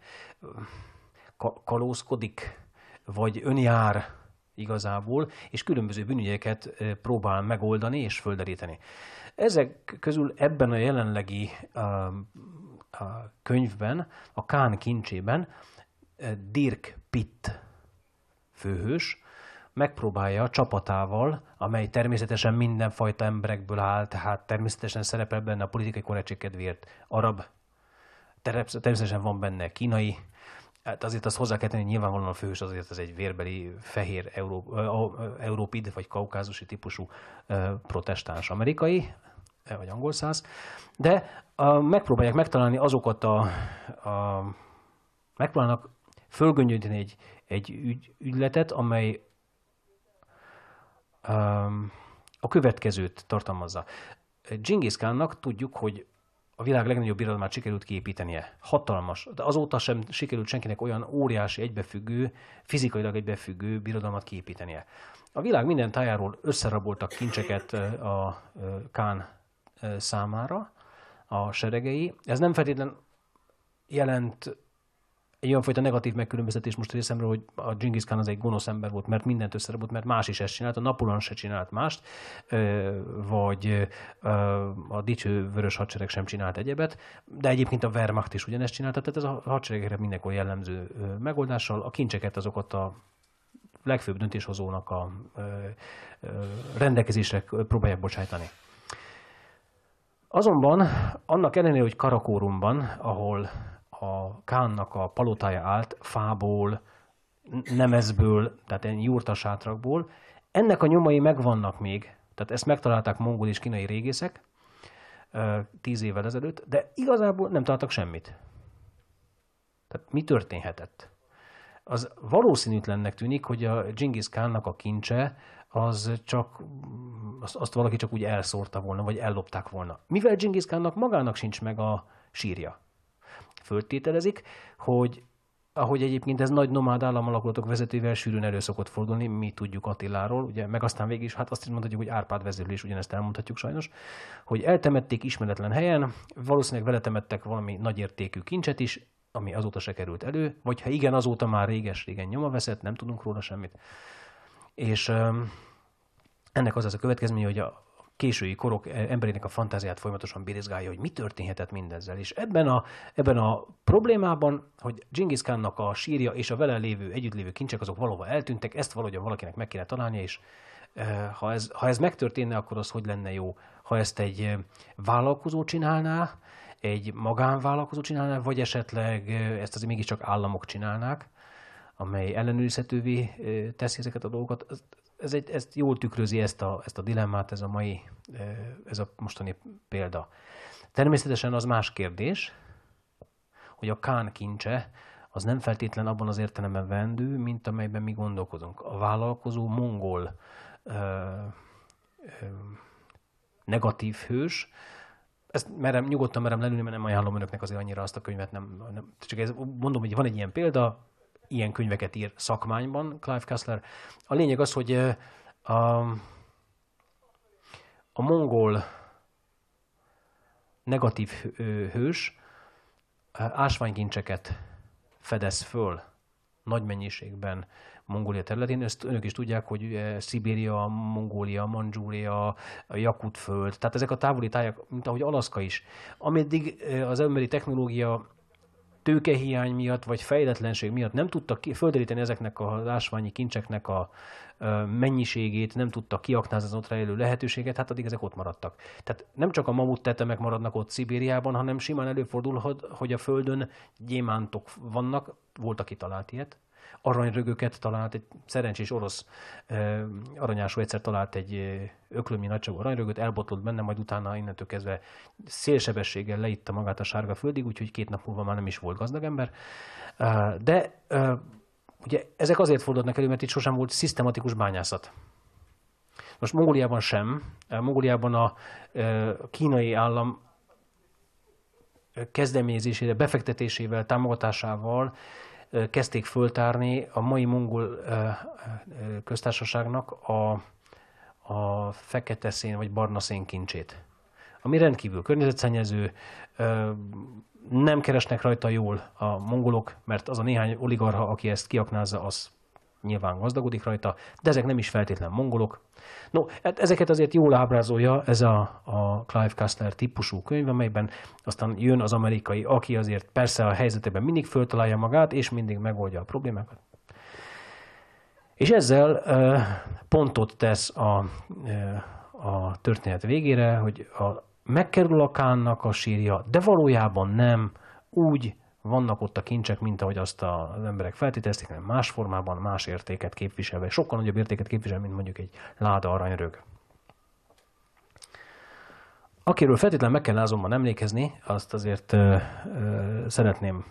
kalózkodik, vagy önjár igazából, és különböző bűnügyeket próbál megoldani és földeríteni. Ezek közül ebben a jelenlegi uh, a könyvben, a Kán kincsében Dirk Pitt főhős megpróbálja a csapatával, amely természetesen mindenfajta emberekből áll, tehát természetesen szerepel benne a politikai korrektség kedvéért arab, természetesen van benne kínai, hát azért azt hozzá kell tenni, hogy nyilvánvalóan a főhős azért az egy vérbeli fehér euró, európid vagy kaukázusi típusú protestáns amerikai, vagy angolszász, de a, megpróbálják megtalálni azokat a, a megpróbálnak fölgöngyölíteni egy, egy ügy, ügyletet, amely um, a következőt tartalmazza. Dzsingisz Kánnak tudjuk, hogy a világ legnagyobb birodalmát sikerült kiépítenie. Hatalmas. De azóta sem sikerült senkinek olyan óriási, egybefüggő, fizikailag egybefüggő birodalmat kiépítenie. A világ minden tájáról összeraboltak kincseket a Kán számára, a seregei. Ez nem feltétlenül jelent egy olyan fajta negatív megkülönböztetés most részemről, hogy a Dzsingisz Kán az egy gonosz ember volt, mert mindent összerabolt, mert más is ezt csinált, a Napóleon se csinált mást, vagy a dicső vörös hadsereg sem csinált egyebet, de egyébként a Wehrmacht is ugyanezt csinálta, tehát ez a hadseregekre mindenkor jellemző megoldással, a kincseket azokat a legfőbb döntéshozónak a rendelkezésre próbálják bocsájtani. Azonban annak ellenére, hogy Karakórumban, ahol a Kánnak a palotája állt, fából, nemezből, tehát ilyen jurtasátrakból, ennek a nyomai megvannak még, tehát ezt megtalálták mongol és kínai régészek tíz évvel ezelőtt, de igazából nem találtak semmit. Tehát mi történhetett? Az valószínűtlennek tűnik, hogy a Dzsingisz Kánnak a kincse az csak, azt, azt valaki csak úgy elszórta volna, vagy ellopták volna. Mivel Dzsingisz Kánnak magának sincs meg a sírja. Föltételezik, hogy ahogy egyébként ez nagy nomád államalakulatok vezetővel sűrűn elő szokott fordulni, mi tudjuk Attiláról, ugye, meg aztán végig is, hát azt is mondhatjuk, hogy Árpád vezérlő is ugyanezt elmondhatjuk sajnos, hogy eltemették ismeretlen helyen, valószínűleg vele temettek valami nagyértékű kincset is, ami azóta se került elő, vagy ha igen, azóta már réges-régen nyoma veszett, nem tudunk róla semmit. És um, ennek az az a következménye, hogy a késői korok emberének a fantáziát folyamatosan birizgálja, hogy mi történhetett mindezzel. És ebben a, ebben a problémában, hogy Dzsingisz Kánnak a sírja és a vele lévő, együtt lévő kincsek azok valahol eltűntek, ezt valahogyan valakinek meg kéne találnia, és e, ha, ez, ha ez megtörténne, akkor az hogy lenne jó? Ha ezt egy vállalkozó csinálná, egy magánvállalkozó csinálná, vagy esetleg ezt azért mégiscsak államok csinálnák, amely ellenőrizhetővé teszi ezeket a dolgokat. Ez, egy, ez jól tükrözi ezt a, ezt a dilemmát, ez a mai, ez a mostani példa. Természetesen az más kérdés, hogy a Kán kincse az nem feltétlen abban az értelemben vendő, mint amelyben mi gondolkozunk. A vállalkozó mongol ö, ö, negatív hős, ezt merem, nyugodtan merem lelülni, mert nem ajánlom önöknek azért annyira azt a könyvet, nem, nem, csak ez, mondom, hogy van egy ilyen példa, ilyen könyveket ír szakmányban Clive Cussler. A lényeg az, hogy a, a mongol negatív hős ásványkincseket fedez föl nagy mennyiségben Mongólia területén. Ezt önök is tudják, hogy Szibéria, Mongólia, Mandzsúria, Jakutföld, tehát ezek a távoli tájak, mint ahogy Alaszka is. Ameddig az emberi technológia tőkehiány miatt, vagy fejletlenség miatt nem tudtak földeríteni ezeknek az ásványi kincseknek a mennyiségét, nem tudtak kiaknázni az ott rejlő lehetőséget, hát addig ezek ott maradtak. Tehát nem csak a mamut tetemek maradnak ott Szibériában, hanem simán előfordulhat, hogy a Földön gyémántok vannak, volt, aki talált ilyet, aranyrögöket talált, egy szerencsés orosz eh, aranyású egyszer talált egy eh, öklömnyi nagyságú aranyrögöt, elbotlolt benne, majd utána innentől kezdve szélsebességgel leitta magát a sárga földig, úgyhogy két nap múlva már nem is volt gazdag ember. Eh, de eh, ugye ezek azért fordulnak elő, mert itt sosem volt szisztematikus bányászat. Most Mongóliában sem. Mongóliában a eh, kínai állam kezdeményezésére, befektetésével, támogatásával kezdték föltárni a mai mongol köztársaságnak a, a fekete szén vagy barna szén kincsét, ami rendkívül környezetszennyező, nem keresnek rajta jól a mongolok, mert az a néhány oligarcha, aki ezt kiaknázza, az nyilván gazdagodik rajta, de ezek nem is feltétlen mongolok. No, hát ezeket azért jól ábrázolja ez a, a Clive Cussler típusú könyv, amelyben aztán jön az amerikai, aki azért persze a helyzetében mindig föltalálja magát, és mindig megoldja a problémákat. És ezzel uh, pontot tesz a, uh, a történet végére, hogy a, megkerül a Kánnak a sírja, de valójában nem úgy vannak ott a kincsek, mint ahogy azt az emberek feltételezték, hanem más formában, más értéket képviselve, sokkal nagyobb értéket képvisel, mint mondjuk egy láda aranyrög. Akiről feltétlenül meg kell azonban emlékezni, azt azért ö, ö, szeretném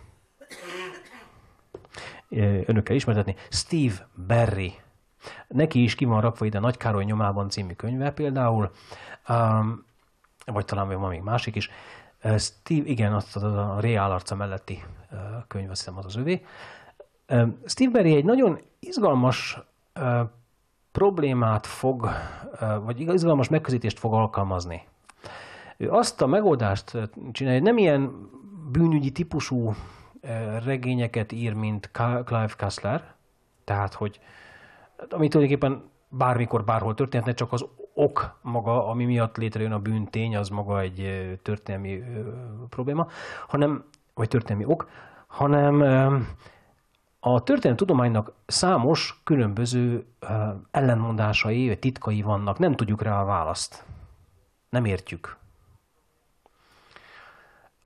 ö, önökkel ismertetni, Steve Berry. Neki is ki van rakva ide Nagy Károly nyomában című könyve például, um, vagy talán van még másik is. Steve, igen, azt a Ré állarca melletti könyv, azt hiszem az az övé. Steve Berry egy nagyon izgalmas problémát fog, vagy izgalmas megközelítést fog alkalmazni. Ő azt a megoldást csinálja, hogy nem ilyen bűnügyi típusú regényeket ír, mint Clive Cussler, tehát, hogy ami tulajdonképpen bármikor, bárhol történhetne, csak az ok maga, ami miatt létrejön a bűntény, az maga egy történelmi probléma, hanem, vagy történelmi ok, hanem a történelmi tudománynak számos különböző ellenmondásai, vagy titkai vannak. Nem tudjuk rá a választ. Nem értjük.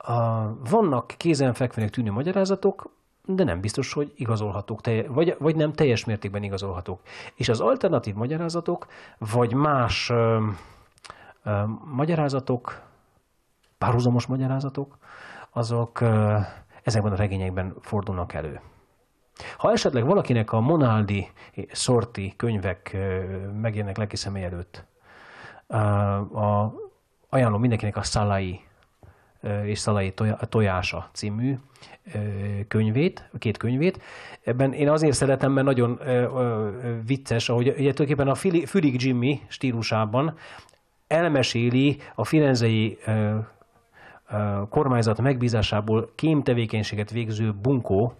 A, vannak kézenfekvőnek tűnő magyarázatok, de nem biztos, hogy igazolhatók, vagy, vagy nem teljes mértékben igazolhatók. És az alternatív magyarázatok, vagy más ö, ö, magyarázatok, párhuzamos magyarázatok, azok ö, ezekben a regényekben fordulnak elő. Ha esetleg valakinek a Monaldi Sorti könyvek megjelennek lelki személy előtt, a, ajánlom mindenkinek a Szalai és Szalai tojása című könyvét, két könyvét. Ebben én azért szeretem, mert nagyon vicces, ahogy ugye, tulajdonképpen a Fülig Jimmy stílusában elmeséli a firenzei kormányzat megbízásából kémtevékenységet végző bunkó,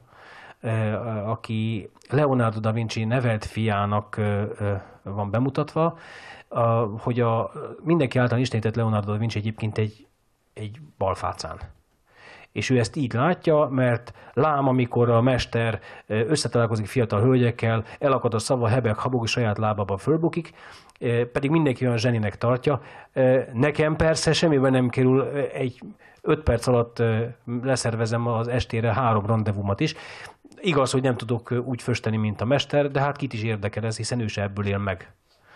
aki Leonardo da Vinci nevelt fiának van bemutatva, hogy a mindenki által istenített Leonardo da Vinci egyébként egy, egy balfácán. És ő ezt így látja, mert lám, amikor a mester összetalálkozik fiatal hölgyekkel, elakad a szava, hebeg, habog, saját lábában fölbukik, pedig mindenki olyan zseninek tartja. Nekem persze semmiben nem kerül, egy öt perc alatt leszervezem az estére három rendezvúmat is. Igaz, hogy nem tudok úgy fösteni, mint a mester, de hát kit is érdekel ez, hiszen ő se ebből él meg.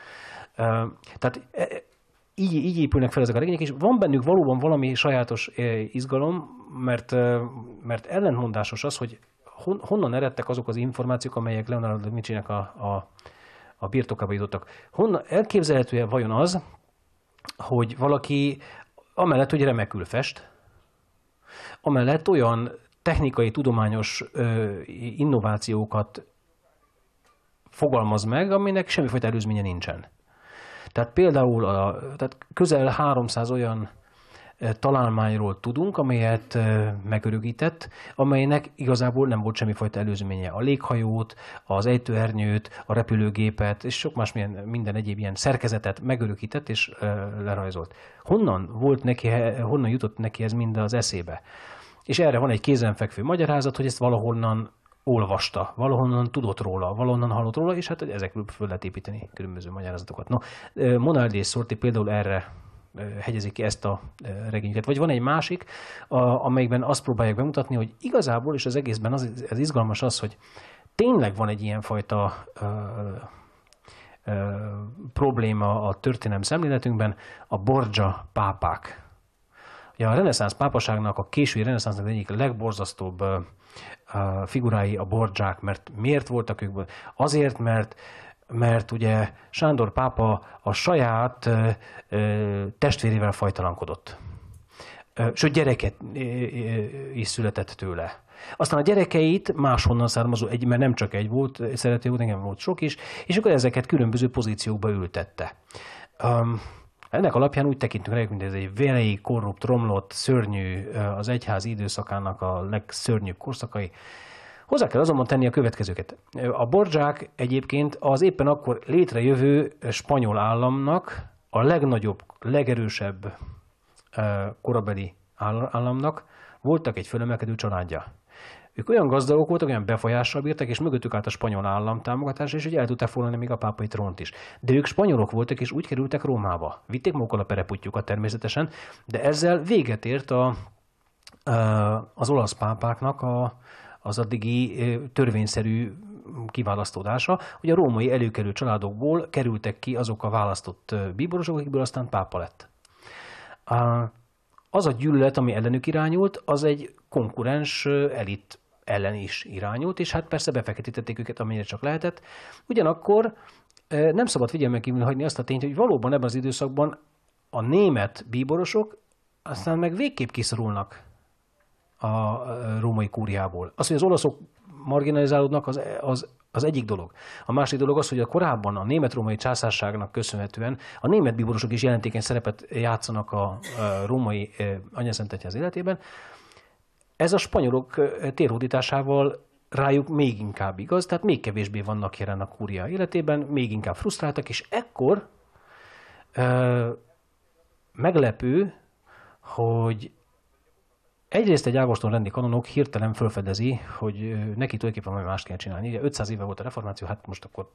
Tehát így, így épülnek fel ezek a regények, és van bennük valóban valami sajátos izgalom, mert, mert ellentmondásos az, hogy hon, honnan eredtek azok az információk, amelyek Leonardo da Vinci-nek a, a, a birtokába jutottak. Honnan elképzelhető-e vajon az, hogy valaki amellett, hogy remekül fest, amellett olyan technikai, tudományos ö, innovációkat fogalmaz meg, aminek semmifajta előzménye nincsen. Tehát például a, tehát közel háromszáz olyan találmányról tudunk, amelyet megörökített, amelynek igazából nem volt semmifajta előzménye. A léghajót, az ejtőernyőt, a repülőgépet, és sok más minden, minden egyéb ilyen szerkezetet megörökített és lerajzolt. Honnan volt neki, honnan jutott neki ez mind az eszébe? És erre van egy kézenfekvő magyarázat, hogy ezt valahonnan olvasta, valahonnan tudott róla, valahonnan hallott róla, és hát ezekről föl lehet építeni különböző magyarázatokat. No, Monaldi és Sorti például erre hegyezik ki ezt a regényeket. Vagy van egy másik, amelyikben azt próbálják bemutatni, hogy igazából, és az egészben az, az izgalmas az, hogy tényleg van egy ilyenfajta ö, ö, probléma a történelem szemléletünkben, a Borgia pápák. Ugye a reneszánsz pápaságnak, a késői reneszánsznak egyik legborzasztóbb ö, ö, figurái a Borgiák, mert miért voltak ők? Azért, mert mert ugye Sándor pápa a saját ö, ö, testvérével fajtalankodott. Ö, sőt, gyereket ö, ö, is született tőle. Aztán a gyerekeit máshonnan származó, egy, mert nem csak egy volt, szerető volt, engem volt sok is, és akkor ezeket különböző pozíciókba ültette. Um, ennek alapján úgy tekintünk rájuk, mint ez egy vélei, korrupt, romlott, szörnyű, az egyház időszakának a legszörnyűbb korszakai. Hozzá kell azonban tenni a következőket. A Borgiák egyébként az éppen akkor létrejövő spanyol államnak, a legnagyobb, legerősebb korabeli államnak voltak egy fölemelkedő családja. Ők olyan gazdagok voltak, olyan befolyással bírtak, és mögöttük állt a spanyol állam támogatása, és hogy el tudták foglalni még a pápai trónt is. De ők spanyolok voltak, és úgy kerültek Rómába. Vitték magukkal a pereputyjukat természetesen, de ezzel véget ért a, az olasz pápáknak a az addigi törvényszerű kiválasztódása, hogy a római előkelő családokból kerültek ki azok a választott bíborosok, akikből aztán pápa lett. Az a gyűlölet, ami ellenük irányult, az egy konkurens elit ellen is irányult, és hát persze befeketítették őket, amennyire csak lehetett. Ugyanakkor nem szabad figyelmen kívül hagyni azt a tényt, hogy valóban ebben az időszakban a német bíborosok aztán meg végképp kiszorulnak a római kúriából. Az, hogy az olaszok marginalizálódnak, az, az, az egyik dolog. A másik dolog az, hogy a korábban a német-római császárságnak köszönhetően a német bíborosok is jelentékeny szerepet játszanak a, a római anyaszent egyház életében. Ez a spanyolok térhódításával rájuk még inkább igaz, tehát még kevésbé vannak jelen a kúria életében, még inkább frusztráltak, és ekkor ö, meglepő, hogy egyrészt egy Ágoston rendi kanonok hirtelen felfedezi, hogy neki tulajdonképpen valami mást kell csinálni. Ugye ötszáz éve volt a reformáció, hát most akkor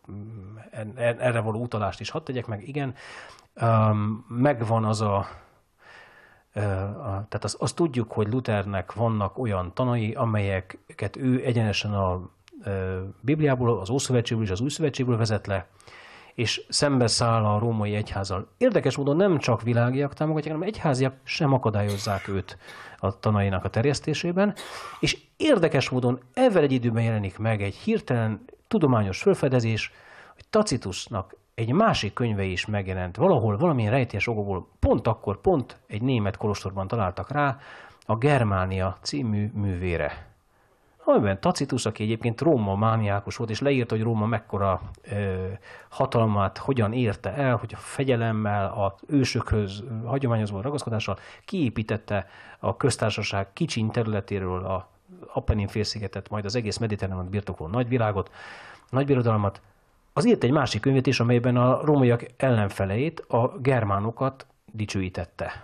erre való utalást is hadd tegyek meg. Igen, megvan az a Tehát azt, azt tudjuk, hogy Luthernek vannak olyan tanai, amelyeket ő egyenesen a Bibliából, az Ószövetségből és az Újszövetségből vezet le, és szembeszáll a római egyházzal. Érdekes módon nem csak világiak támogatják, hanem egyháziak sem akadályozzák őt a tanainak a terjesztésében, és érdekes módon ezzel egy időben jelenik meg egy hirtelen tudományos felfedezés, hogy Tacitusnak egy másik könyve is megjelent valahol, valamilyen rejtélyes okokból, pont akkor, pont egy német kolostorban találtak rá, a Germánia című művére. Amiben Tacitus, aki egyébként Róma mániákus volt, és leírta, hogy Róma mekkora ö, hatalmát hogyan érte el, hogy a fegyelemmel, az ősökhöz, hagyományhoz való ragaszkodással kiépítette a köztársaság kicsiny területéről a Apennin félszigetet, majd az egész mediterránumot birtokoló nagyvilágot, nagybirodalmat. Az írt egy másik könyvet is, amelyben a rómaiak ellenfeleit, a germánokat dicsőítette.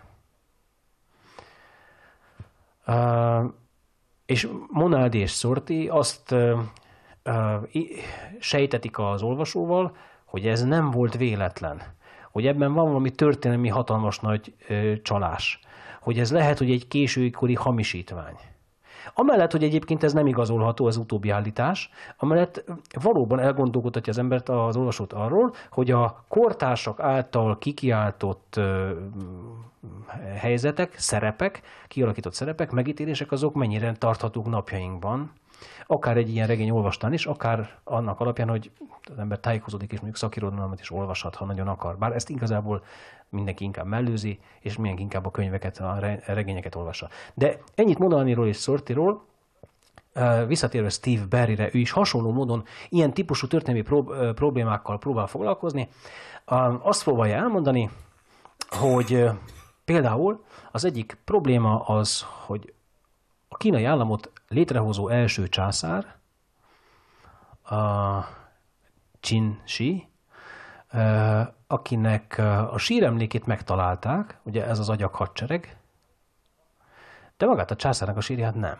Uh, és Monaldi és Sorti azt uh, uh, sejtetik az olvasóval, hogy ez nem volt véletlen, hogy ebben van valami történelmi hatalmas nagy uh, csalás, hogy ez lehet, hogy egy későkori hamisítvány. Amellett, hogy egyébként ez nem igazolható, az utóbbi állítás, amellett valóban elgondolkodtatja az embert, az olvasót arról, hogy a kortársak által kikiáltott uh, helyzetek, szerepek, kialakított szerepek, megítélések azok mennyire tarthatók napjainkban. Akár egy ilyen regény olvastán is, akár annak alapján, hogy az ember tájékozódik, és mondjuk szakirodalmat is olvashat, ha nagyon akar. Bár ezt igazából mindenki inkább mellőzi, és mindenki inkább a könyveket, a regényeket olvassa. De ennyit Monaldiról és Sortiról, visszatérve Steve Barryre, ő is hasonló módon ilyen típusú történelmi problémákkal próbál foglalkozni. Azt próbálja elmondani, hogy például az egyik probléma az, hogy a kínai államot létrehozó első császár, a Qin Shi, akinek a síremlékét megtalálták, ugye ez az agyak hadsereg, de magát a császárnak a sírját nem.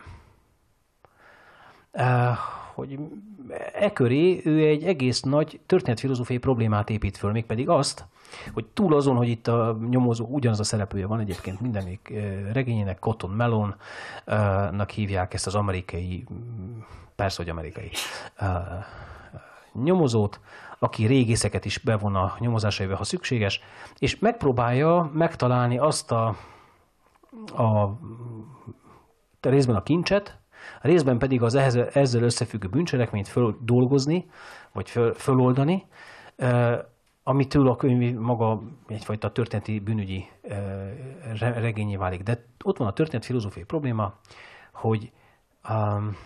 Hogy e köré ő egy egész nagy történetfilozófiai problémát épít föl, mégpedig azt, hogy túl azon, hogy itt a nyomozó ugyanaz a szereplője van egyébként mindenik regényének, Cotton Mellon-nak hívják ezt az amerikai, persze, hogy amerikai nyomozót, aki régészeket is bevon a nyomozásaiba, ha szükséges, és megpróbálja megtalálni azt a, a részben a kincset, a részben pedig az ehhez, ezzel összefüggő bűncselekményt földolgozni, vagy föl, föloldani, amitől a könyv maga egyfajta történeti bűnügyi regényé válik. De ott van a történet filozófiai probléma, hogy um,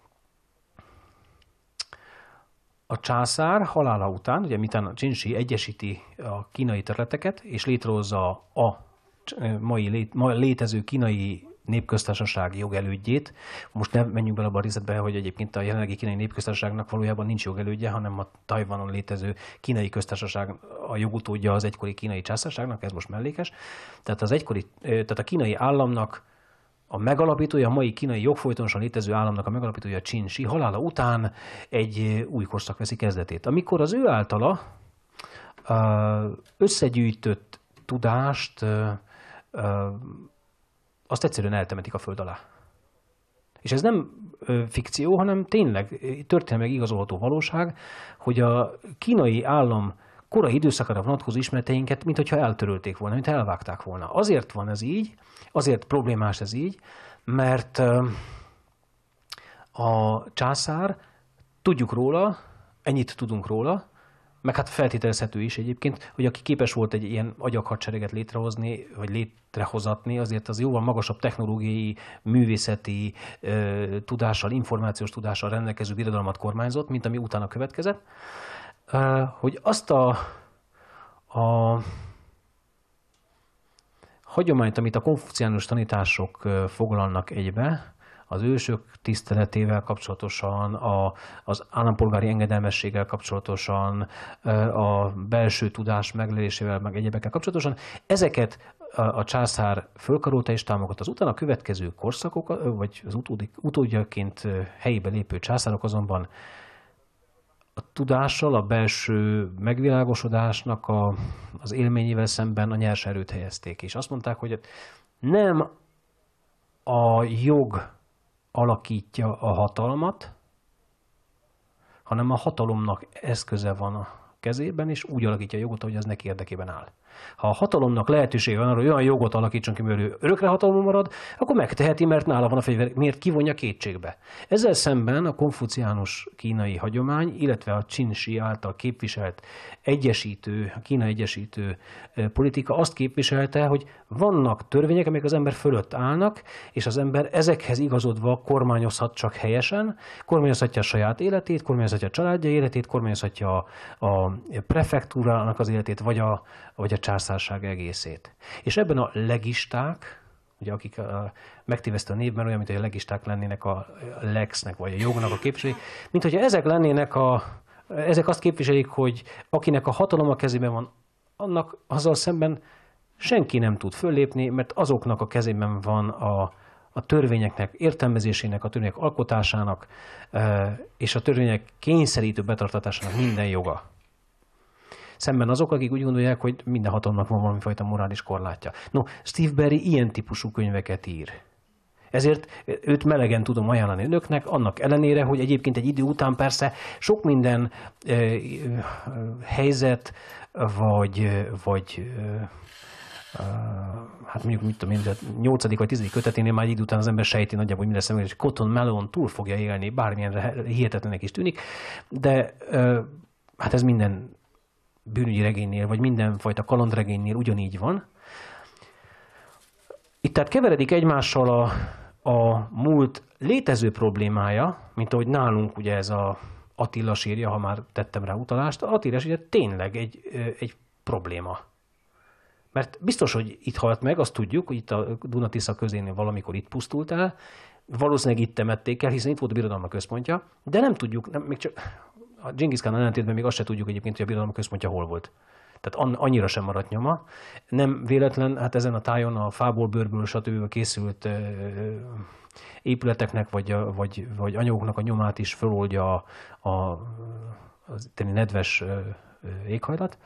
a császár halála után, ugye miután a Qin Shi egyesíti a kínai területeket, és létrehozza a mai lét, ma létező kínai népköztársaság jogelődjét. Most nem menjünk bele abba a részletbe, hogy egyébként a jelenlegi kínai népköztársaságnak valójában nincs jogelődje, hanem a Tajvanon létező kínai köztársaság a jogutódja az egykori kínai császárságnak, ez most mellékes. Tehát, az egykori, tehát a kínai államnak a megalapítója, a mai kínai jogfolytonosan létező államnak a megalapítója Qin Shi halála után egy új korszak veszi kezdetét. Amikor az ő általa összegyűjtött tudást azt egyszerűen eltemetik a föld alá. És ez nem ö, fikció, hanem tényleg történelmileg igazolható valóság, hogy a kínai állam korai időszakára vonatkozó ismereteinket, mintha eltörölték volna, mintha elvágták volna. Azért van ez így, azért problémás ez így, mert ö, a császár, tudjuk róla, ennyit tudunk róla, meg hát feltételezhető is egyébként, hogy aki képes volt egy ilyen agyakhadsereget létrehozni, vagy létrehozatni, azért az jóval magasabb technológiai, művészeti uh, tudással, információs tudással rendelkező birodalmat kormányzott, mint ami utána következett, uh, hogy azt a, a hagyományt, amit a konfuciánus tanítások uh, foglalnak egybe, az ősök tiszteletével kapcsolatosan, a, az állampolgári engedelmességgel kapcsolatosan, a belső tudás meglelésével, meg egyébekkel kapcsolatosan. Ezeket a, a császár fölkarolta és támogatta. Az utána következő korszakok, vagy az utódi, utódjaként helyébe lépő császárok azonban a tudással, a belső megvilágosodásnak a, az élményével szemben a nyers erőt helyezték. És azt mondták, hogy nem a jog alakítja a hatalmat, hanem a hatalomnak eszköze van a kezében, és úgy alakítja a jogot, hogy az neki érdekében áll. Ha a hatalomnak lehetősége van arra, hogy olyan jogot alakítson ki, mivel ő örökre hatalmon marad, akkor megteheti, mert nála van a fegyver, miért kivonja kétségbe. Ezzel szemben a konfuciánus kínai hagyomány, illetve a Csin-si által képviselt egyesítő, a Kína egyesítő politika azt képviselte, hogy vannak törvények, amelyek az ember fölött állnak, és az ember ezekhez igazodva kormányozhat csak helyesen, kormányozhatja a saját életét, kormányozhatja a családja életét, kormányozhatja a, a prefektúrának az életét, vagy a, vagy a császárság egészét. És ebben a legisták, ugye akik a, megtévesztő a névben olyan, mint hogy a legisták lennének a lexnek, vagy a jognak a képviselői, mint hogyha ezek lennének a, ezek azt képviselik, hogy akinek a hatalom a kezében van, annak azzal szemben senki nem tud föllépni, mert azoknak a kezében van a, a törvényeknek értelmezésének, a törvények alkotásának és a törvények kényszerítő betartatásának minden joga. Szemben azok, akik úgy gondolják, hogy minden hatalomnak van valamifajta morális korlátja. No, Steve Berry ilyen típusú könyveket ír. Ezért őt melegen tudom ajánlani önöknek, annak ellenére, hogy egyébként egy idő után persze sok minden eh, helyzet, vagy, vagy eh, hát mondjuk, mit tudom én, nyolcadik vagy tizedik köteténél már egy idő után az ember sejti nagyjából, hogy mi lesz, hogy Cotton Malone túl fogja élni, bármilyen hihetetlenek is tűnik, de eh, hát ez minden bűnügyi regénynél, vagy mindenfajta kalandregénynél ugyanígy van. Itt tehát keveredik egymással a, a múlt létező problémája, mint ahogy nálunk ugye ez a Attila sírja, ha már tettem rá utalást, Attila sírja tényleg egy, egy probléma. Mert biztos, hogy itt halt meg, azt tudjuk, hogy itt a Duna-Tisza közénél valamikor itt pusztult el, valószínűleg itt temették el, hiszen itt volt a birodalma központja, de nem tudjuk, nem, még csak a Dzsingisz Kán ellentétben még azt se tudjuk egyébként, hogy a birodalma központja hol volt. Tehát annyira sem maradt nyoma. Nem véletlen, hát ezen a tájon a fából, bőrből, stb. Készült épületeknek, vagy, vagy, vagy anyagoknak a nyomát is föloldja a, a, a nedves éghajlat.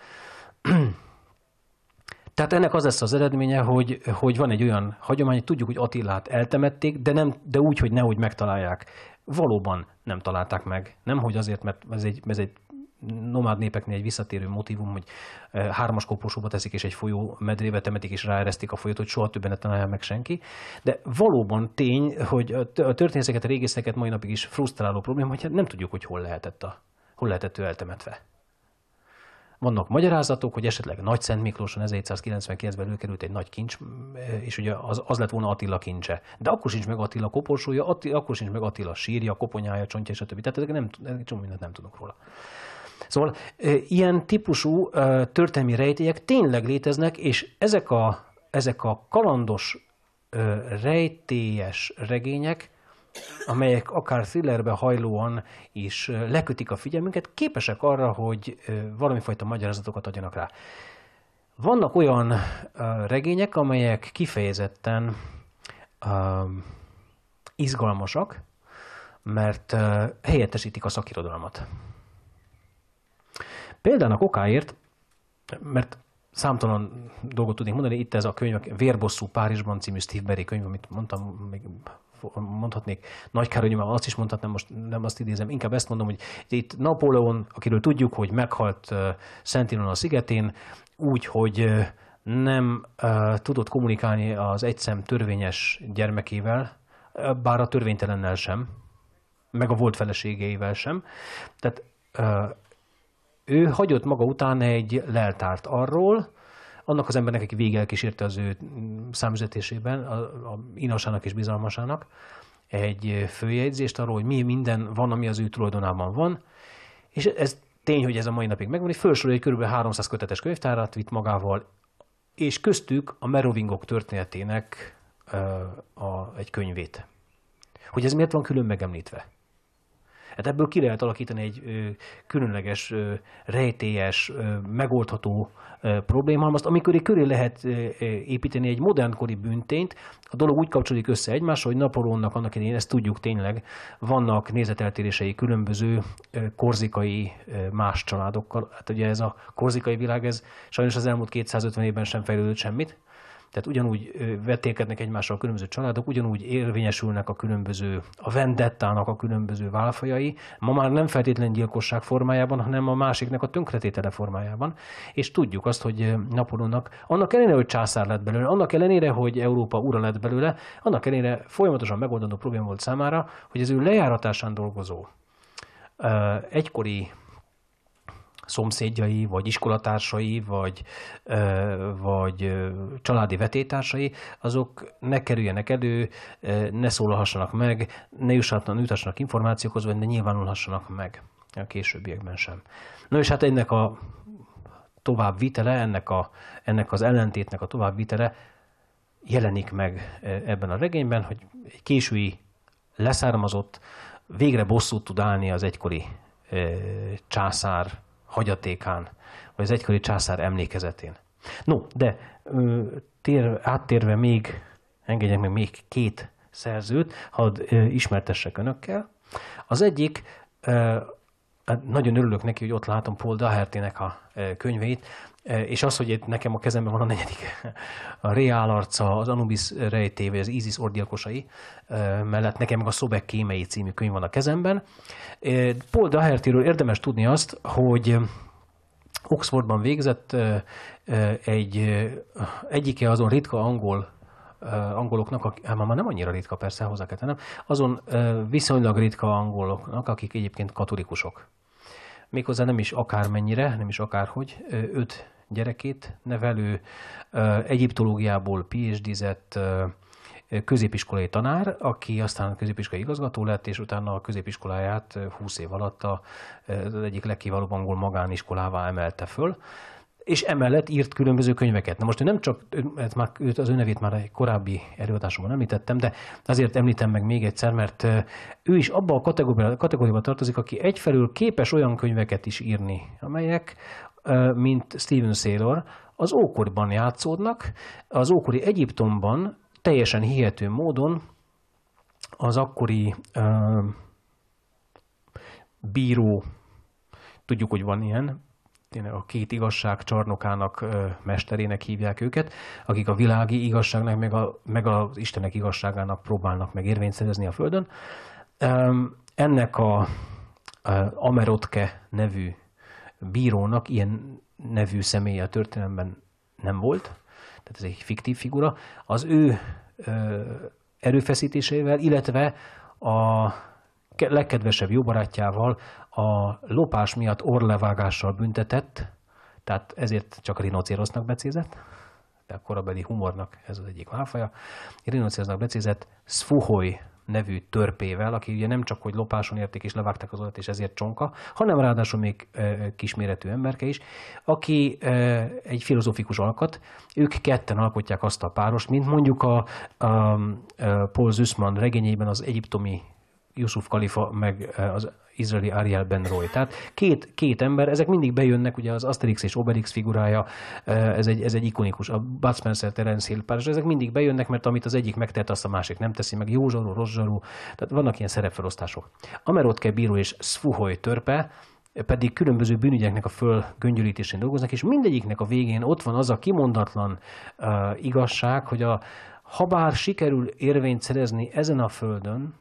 Tehát ennek az lesz az eredménye, hogy, hogy van egy olyan hagyomány, hogy tudjuk, hogy Attilát eltemették, de, nem, de úgy, hogy nehogy megtalálják. Valóban nem találták meg. Nem, hogy azért, mert ez egy, ez egy nomád népeknél egy visszatérő motívum, hogy hármas koporsóba teszik, és egy folyó medrébe temetik, és ráeresztik a folyót, hogy soha többen ne találja meg senki. De valóban tény, hogy a történészeket, a régészeket mai napig is frusztráló probléma, hogy nem tudjuk, hogy hol lehetett, a, hol lehetett ő eltemetve. Vannak magyarázatok, hogy esetleg Nagyszent Miklóson ezerhétszázkilencvenkilencben előkerült egy nagy kincs, és ugye az, az lett volna Attila kincse. De akkor sincs meg Attila koporsója, Attila, akkor sincs meg Attila sírja, koponyája, csontja, stb. Tehát ezek nem, csomó mindent nem tudok róla. Szóval ilyen típusú történelmi rejtélyek tényleg léteznek, és ezek a, ezek a kalandos, rejtélyes regények, amelyek akár thrillerbe hajlóan is lekötik a figyelmünket, képesek arra, hogy valamifajta magyarázatokat adjanak rá. Vannak olyan regények, amelyek kifejezetten izgalmasak, mert helyettesítik a szakirodalmat. Példának okáért, mert számtalan dolgot tudnék mondani, itt ez a könyv, Vérbosszú Párizsban című Steve Berry könyv, amit mondtam, még mondhatnék Nagy Károly, azt is mondhatnám, most nem azt idézem, inkább ezt mondom, hogy itt Napóleon, akiről tudjuk, hogy meghalt Szent Ilona szigetén, úgy, hogy nem uh, tudott kommunikálni az egyszem törvényes gyermekével, bár a törvénytelennel sem, meg a volt feleségeivel sem. Tehát uh, ő hagyott maga után egy leltárt arról, annak az embernek, aki végig elkísérte az ő számüzetésében, a, a inasának és bizalmasának, egy főjegyzést arról, hogy mi minden van, ami az ő tulajdonában van, és ez tény, hogy ez a mai napig megvan, és felsorolja, hogy kb. háromszáz kötetes könyvtárat vitt magával, és köztük a Merovingok történetének uh, a, egy könyvét. Hogy ez miért van külön megemlítve? Hát ebből ki lehet alakítani egy ö, különleges, ö, rejtélyes, ö, megoldható ö, problémhalmazt, amikor köré lehet ö, építeni egy modernkori bűntényt. A dolog úgy kapcsolódik össze egymással, hogy Napóleonnak annak idején, ezt tudjuk tényleg, vannak nézeteltérései különböző ö, korzikai ö, más családokkal. Hát ugye ez a korzikai világ, ez sajnos az elmúlt kétszázötven évben sem fejlődött semmit. Tehát ugyanúgy vetélkednek egymással a különböző családok, ugyanúgy érvényesülnek a különböző, a vendettának a különböző válfajai, ma már nem feltétlen gyilkosság formájában, hanem a másiknak a tönkretétele formájában. És tudjuk azt, hogy Napóleonnak, annak ellenére, hogy császár lett belőle, annak ellenére, hogy Európa ura lett belőle, annak ellenére folyamatosan megoldandó probléma volt számára, hogy az ő lejáratásán dolgozó egykori szomszédjai, vagy iskolatársai, vagy, vagy családi vetétársai, azok ne kerüljenek elő, ne szólalhassanak meg, ne jutassanak információkhoz, vagy ne nyilvánulhassanak meg a későbbiekben sem. Na és hát ennek a továbbvitele, ennek, a, ennek az ellentétnek a továbbvitele jelenik meg ebben a regényben, hogy egy késői leszármazott végre bosszút tud állni az egykori császár hagyatékán, vagy az egykori császár emlékezetén. No, de tér, áttérve még, engedjek meg még két szerzőt, hadd ismertessek önökkel. Az egyik, nagyon örülök neki, hogy ott látom Paul Daughertynek a könyveit, és az, hogy itt nekem a kezemben van a negyedik, a Reál arca, az Anubis rejtély, vagy az Isis orgyilkosai mellett nekem meg a Szobek kémei című könyv van a kezemben. Paul Daughertyről érdemes tudni azt, hogy Oxfordban végzett egy, egyike azon ritka angol angoloknak, hát már nem annyira ritka, persze hozzá kell tennem, azon viszonylag ritka angoloknak, akik egyébként katolikusok. Méghozzá nem is akármennyire, nem is akárhogy, öt gyerekét nevelő, egyiptológiából PhD-zett középiskolai tanár, aki aztán középiskolai igazgató lett, és utána a középiskoláját húsz év alatt az egyik legkiválóbb angol magániskolává emelte föl, és emellett írt különböző könyveket. Na most ő nem csak, már, az ő nevét már egy korábbi előadásomban említettem, de azért említem meg még egyszer, mert ő is abba a kategóriába, kategóriába tartozik, aki egyfelől képes olyan könyveket is írni, amelyek, mint Stephen Saylor, az ókorban játszódnak, az ókori Egyiptomban teljesen hihető módon az akkori uh, bíró, tudjuk, hogy van ilyen, tényleg a két igazság csarnokának, mesterének hívják őket, akik a világi igazságnak, meg, a, meg az Istenek igazságának próbálnak meg érvényt szerezni a Földön. Ennek a Amerotke nevű bírónak ilyen nevű személye a történelemben nem volt, tehát ez egy fiktív figura. Az ő erőfeszítésével, illetve a legkedvesebb jó barátjával a lopás miatt orrlevágással büntetett, tehát ezért csak rinocérosznak becézett, de a korabeli humornak ez az egyik válfaja, rinocérosznak becézett Sfuhoy nevű törpével, aki ugye nem csak, hogy lopáson érték és levágták az orrat, és ezért csonka, hanem ráadásul még e, kisméretű emberke is, aki e, egy filozófikus alkat, ők ketten alkotják azt a párost, mint mondjuk a, a, a Paul Zussman regényében az egyiptomi Yusuf Kalifa, meg az izraeli Ariel Ben Roy. Tehát két, két ember, ezek mindig bejönnek, ugye az Asterix és Obelix figurája, ez egy, ez egy ikonikus, a Bud Spencer, Terence Hill páros, ezek mindig bejönnek, mert amit az egyik megtett, azt a másik nem teszi meg, jó zsarú, rossz zsarú, tehát vannak ilyen szerepfelosztások. Amerotke bíró és Sfuhoy törpe pedig különböző bűnügyeknek a fölgöngyölítésén dolgoznak, és mindegyiknek a végén ott van az a kimondatlan uh, igazság, hogy a, ha bár sikerül érvényt szerezni ezen a földön,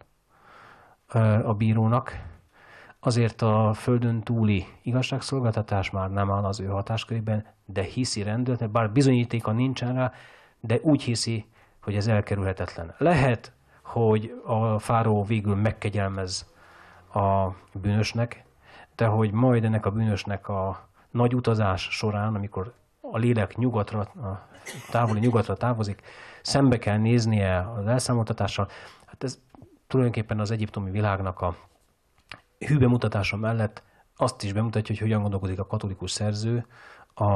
a bírónak, azért a földön túli igazságszolgáltatás már nem áll az ő hatáskörében, de hiszi rendőrt, bár bizonyítéka nincsen rá, de úgy hiszi, hogy ez elkerülhetetlen. Lehet, hogy a fáraó végül megkegyelmez a bűnösnek, de hogy majd ennek a bűnösnek a nagy utazás során, amikor a lélek nyugatra, a távoli nyugatra távozik, szembe kell néznie az elszámoltatással, hát ez tulajdonképpen az egyiptomi világnak a hűbemutatása mellett azt is bemutatja, hogy hogyan gondolkodik a katolikus szerző a,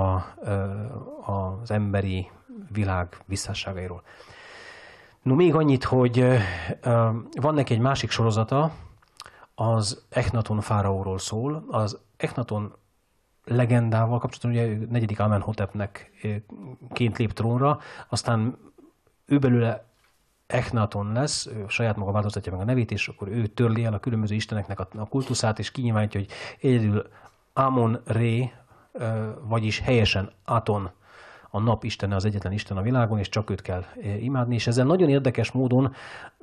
az emberi világ visszásságairól. No, még annyit, hogy van neki egy másik sorozata, az Echnaton fáraóról szól. Az Echnaton legendával kapcsolatban, ugye negyedik Amenhotepnek ként lép trónra, aztán ő belőle Echnaton lesz, ő saját maga változtatja meg a nevét, és akkor ő törli el a különböző isteneknek a, a kultuszát, és kinyilvánítja, hogy egyedül Amon-Ré, vagyis helyesen Aton a nap istene az egyetlen Isten a világon, és csak őt kell imádni, és ezzel nagyon érdekes módon,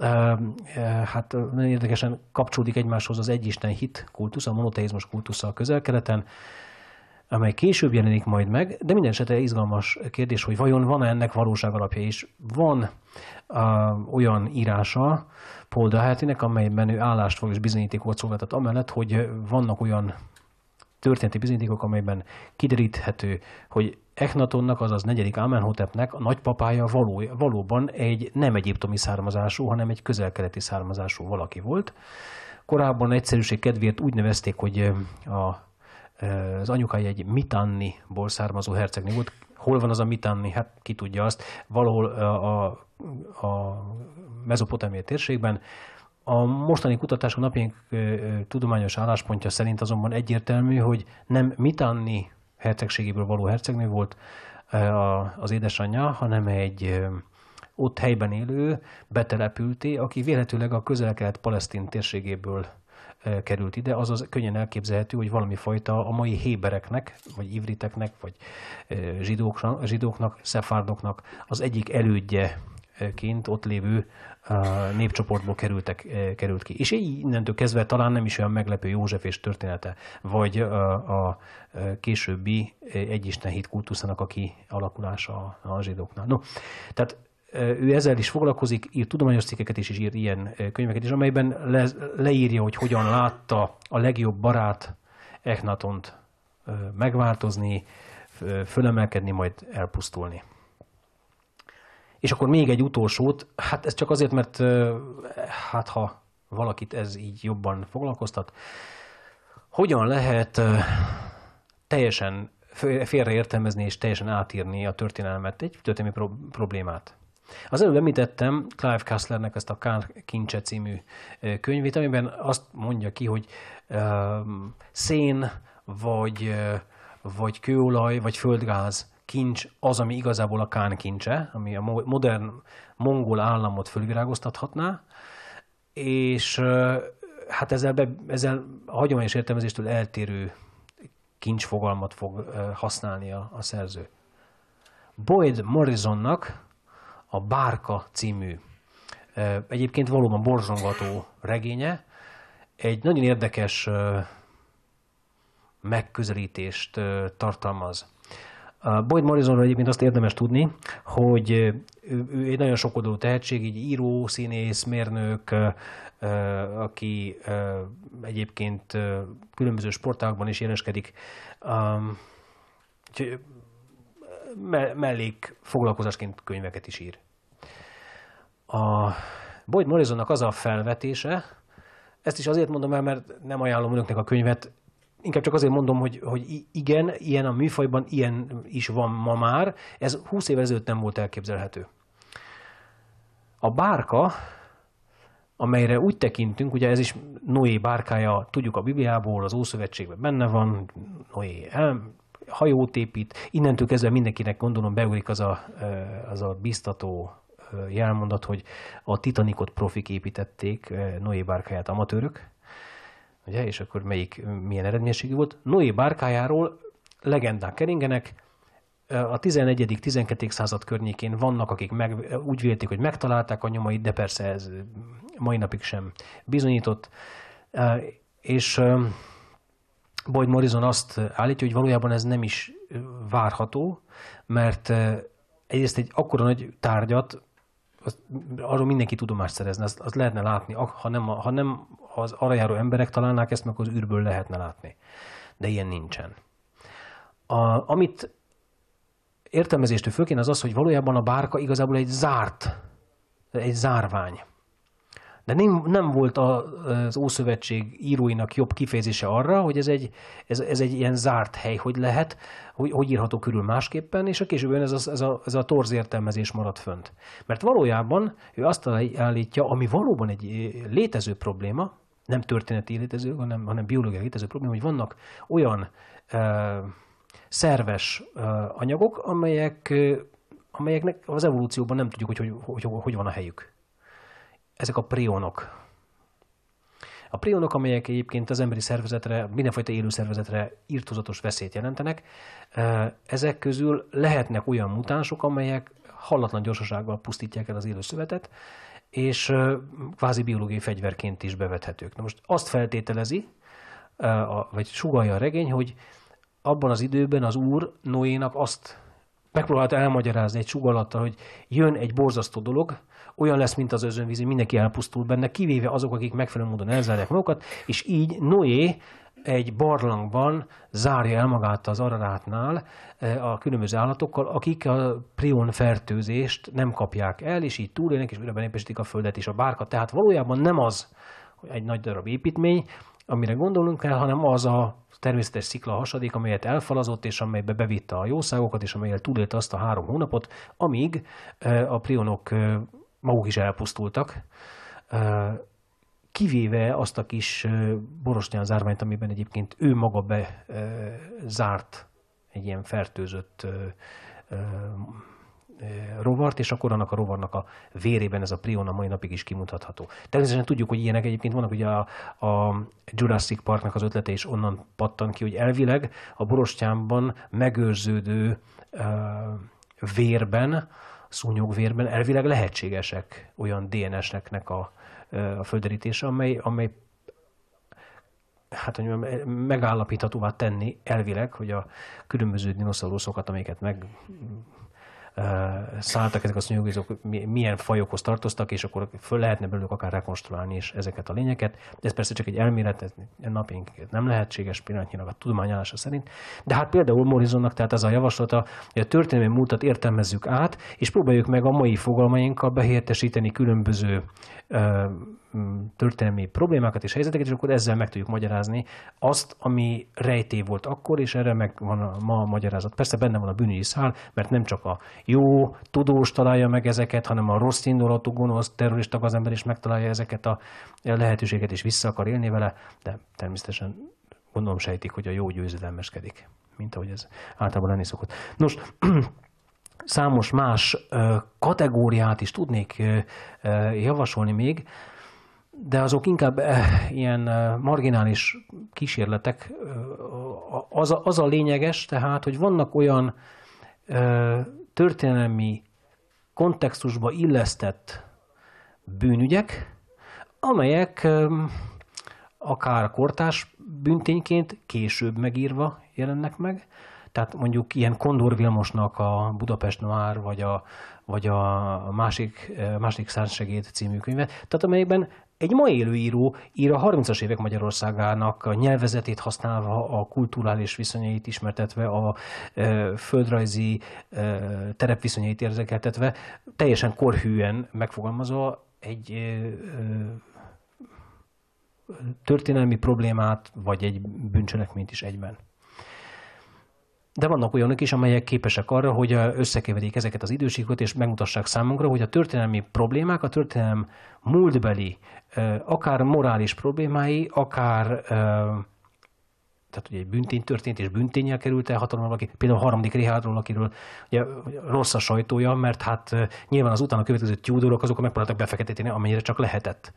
hát nagyon érdekesen kapcsolódik egymáshoz az egyisten hit kultusza, a monoteizmus kultusza a Közel-Keleten, amely később jelenik majd meg, de minden esetre izgalmas kérdés, hogy vajon van-e ennek valóság alapja is. Van uh, olyan írása Paul Daughertynek, amelyben ő állást fog és bizonyítékot szolgáltat amellett, hogy vannak olyan történeti bizonyítékok, amelyben kideríthető, hogy Echnatonnak, azaz negyedik Amenhotepnek a nagypapája való, valóban egy nem egyiptomi származású, hanem egy közel-keleti származású valaki volt. Korábban egyszerűség kedvéért úgy nevezték, hogy a az anyukája egy Mitanniból származó hercegnő volt. Hol van az a Mitanni? Hát ki tudja azt. Valahol a, a, a Mezopotámiai térségben. A mostani kutatások napjaink tudományos álláspontja szerint azonban egyértelmű, hogy nem Mitanni hercegségéből való hercegnő volt az édesanyja, hanem egy ott helyben élő, betelepülté, aki vélhetőleg a közel-kelet-palesztin térségéből került ide, azaz könnyen elképzelhető, hogy valami fajta a mai hébereknek, vagy ivriteknek, vagy zsidóknak, zsidóknak, szefárdoknak az egyik elődjeként ott lévő népcsoportból kerültek, került ki. És így innentől kezdve talán nem is olyan meglepő József és története, vagy a, a későbbi egyisten hit kultuszának a kialakulása a zsidóknál. No, tehát ő ezzel is foglalkozik, ír tudományos cikkeket is, és ír ilyen könyveket is, amelyben le, leírja, hogy hogyan látta a legjobb barát Echnatont megváltozni, fölemelkedni, majd elpusztulni. És akkor még egy utolsót, hát ez csak azért, mert hát ha valakit ez így jobban foglalkoztat, hogyan lehet teljesen félreértelmezni és teljesen átírni a történelmet, egy történelmi pro- problémát. Az előbb említettem Clive Cusslernek ezt a Kán kincse című könyvét, amiben azt mondja ki, hogy uh, szén, vagy, uh, vagy kőolaj, vagy földgáz kincs az, ami igazából a Kán kincse, ami a modern mongol államot fölvirágoztathatná, és uh, hát ezzel, be, ezzel a hagyományos értelmezéstől eltérő kincsfogalmat fog uh, használni a, a szerző. Boyd Morrisonnak a Bárka című, egyébként valóban borzongató regénye, egy nagyon érdekes megközelítést tartalmaz. Boyd Morrisonról egyébként azt érdemes tudni, hogy ő egy nagyon sokoldalú tehetség, így író, színész, mérnök, aki egyébként különböző sportágban is jeleskedik. Mellék foglalkozásként könyveket is ír. A Boyd Morrisonnak az a felvetése, ezt is azért mondom el, mert nem ajánlom önöknek a könyvet, inkább csak azért mondom, hogy, hogy igen, ilyen a műfajban, ilyen is van ma már, ez húsz évvel ezelőtt nem volt elképzelhető. A bárka, amelyre úgy tekintünk, ugye ez is Noé bárkája, tudjuk a Bibliából, az Ószövetségben benne van, Noé el, hajót épít, innentől kezdve mindenkinek gondolom beugrik az a, az a biztató jelmondat, hogy a Titanicot profik építették, Noé bárkáját amatőrök, ugye, és akkor melyik milyen eredményességű volt. Noé bárkájáról legendák keringenek, a tizenegyedik tizenkettedik század környékén vannak, akik meg, úgy vélték, hogy megtalálták a nyomait, de persze ez mai napig sem bizonyított, és Boyd Morrison azt állítja, hogy valójában ez nem is várható, mert egyrészt egy akkora nagy tárgyat, az, arról mindenki tudomást szerezne, azt, azt lehetne látni, ha nem, ha nem az arra járó emberek találnák ezt, meg az űrből lehetne látni. De ilyen nincsen. A, amit értelmezéstől főként az az, hogy valójában a bárka igazából egy zárt, egy zárvány. De nem, nem volt az Ószövetség íróinak jobb kifejezése arra, hogy ez egy, ez, ez egy ilyen zárt hely, hogy lehet, hogy, hogy írható körül másképpen, és a későbben ez a, ez a, ez a torz értelmezés maradt fönt. Mert valójában ő azt állítja, ami valóban egy létező probléma, nem történeti létező, hanem, hanem biológiai létező probléma, hogy vannak olyan e, szerves e, anyagok, amelyek, e, amelyeknek az evolúcióban nem tudjuk, hogy hogy, hogy, hogy van a helyük. Ezek a prionok. A prionok, amelyek egyébként az emberi szervezetre, mindenfajta élő szervezetre irtózatos veszélyt jelentenek, ezek közül lehetnek olyan mutánsok, amelyek hallatlan gyorsasággal pusztítják el az élő szövetet, és kvázi biológiai fegyverként is bevethetők. Na most azt feltételezi, vagy sugallja a regény, hogy abban az időben az úr Noénak azt megpróbálta elmagyarázni egy sugallattal, hogy jön egy borzasztó dolog, olyan lesz, mint az özönvíz, mindenki elpusztul benne, kivéve azok, akik megfelelő módon elzárják magukat, és így Noé egy barlangban zárja el magát az Ararátnál a különböző állatokkal, akik a prion fertőzést nem kapják el, és így túlélnek, és újra benépesítik a földet és a bárka. Tehát valójában nem az egy nagy darab építmény, amire gondolunk kell, hanem az a természetes szikla hasadék, amelyet elfalazott, és amelybe bevitte a jószágokat, és amelyel túlélte azt a három hónapot, amíg a prionok maguk is elpusztultak, kivéve azt a kis borostyán zárványt, amiben egyébként ő maga bezárt egy ilyen fertőzött rovart, és akkor annak a rovarnak a vérében ez a prion a mai napig is kimutatható. Természetesen tudjuk, hogy ilyenek egyébként vannak, ugye a, a Jurassic Parknak az ötlete is onnan pattan ki, hogy elvileg a borostyánban megőrződő uh, vérben, szúnyogvérben elvileg lehetségesek olyan dé en es-eknek a, a földerítése, amely, amely hát mondjam, megállapíthatóvá tenni elvileg, hogy a különböző dinoszauruszokat, amiket meg szálltak ezek a szúnyogvízok, milyen fajokhoz tartoztak, és akkor föl lehetne belőlük akár rekonstruálni is ezeket a lényeket. Ez persze csak egy elmélet, ez napjainkig nem lehetséges pillanatnyilag a tudomány állása szerint. De hát például Morrisonnak tehát ez a javaslata, hogy a történelmi múltat értelmezzük át, és próbáljuk meg a mai fogalmainkkal behelyettesíteni különböző ö, történelmi problémákat és helyzeteket, és akkor ezzel meg tudjuk magyarázni azt, ami rejtély volt akkor, és erre meg van a ma a magyarázat. Persze benne van a bűnügyi szál, mert nem csak a jó tudós találja meg ezeket, hanem a rossz indulatú, gonosz, terrorista gazember is megtalálja ezeket a lehetőséget, és vissza akar élni vele, de természetesen gondolom sejtik, hogy a jó győzedelmeskedik, mint ahogy ez általában lenni szokott. Nos, számos más kategóriát is tudnék javasolni még, de azok inkább ilyen marginális kísérletek. Az a, az a lényeges, tehát, hogy vannak olyan történelmi kontextusba illesztett bűnügyek, amelyek akár kortárs bűntényként később megírva jelennek meg. Tehát mondjuk ilyen Kondor Vilmosnak a Budapest Noir, vagy a, vagy a másik, másik Szárnysegéd című könyve, tehát amelyekben egy ma élő író ír a harmincas évek Magyarországának a nyelvezetét használva, a kulturális viszonyait ismertetve, a e, földrajzi e, terepviszonyait érzékeltetve, teljesen korhűen megfogalmazva egy e, történelmi problémát, vagy egy bűncselekményt is egyben. De vannak olyanok is, amelyek képesek arra, hogy összekeverik ezeket az idősíkokat, és megmutassák számunkra, hogy a történelmi problémák, a történelem múltbeli, akár morális problémái, akár tehát ugye egy bűntény történt, és bűnténnyel került el hatalomra, például a harmadik Richardról, akiről ugye, rossz a sajtója, mert hát nyilván az utána következő Tudorok azok megpróbáltak befeketíteni, amennyire csak lehetett.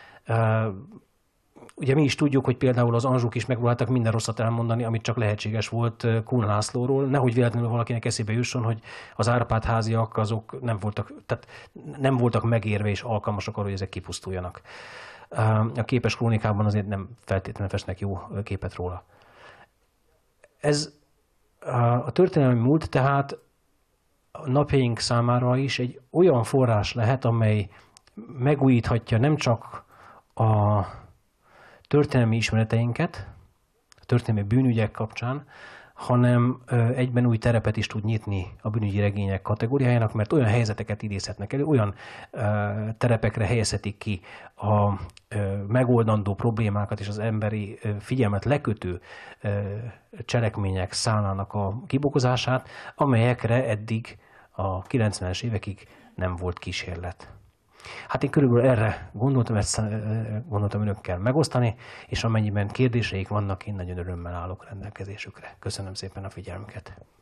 Ugye mi is tudjuk, hogy például az Anjouk is megpróbáltak minden rosszat elmondani, amit csak lehetséges volt Kun Lászlóról. Nehogy véletlenül valakinek eszébe jusson, hogy az Árpád-háziak azok nem voltak, tehát nem voltak megérve és alkalmasak arra, hogy ezek kipusztuljanak. A képes krónikában azért nem feltétlenül festnek jó képet róla. Ez a történelmi múlt tehát a napjaink számára is egy olyan forrás lehet, amely megújíthatja nem csak a történelmi ismereteinket, a történelmi bűnügyek kapcsán, hanem egyben új terepet is tud nyitni a bűnügyi regények kategóriájának, mert olyan helyzeteket idézhetnek elő, olyan terepekre helyezhetik ki a megoldandó problémákat és az emberi figyelmet lekötő cselekmények szálának a kibokozását, amelyekre eddig a kilencvenes évekig nem volt kísérlet. Hát én körülbelül erre gondoltam, ezt gondoltam önökkel megosztani, és amennyiben kérdéseik vannak, én nagyon örömmel állok rendelkezésükre. Köszönöm szépen a figyelmüket.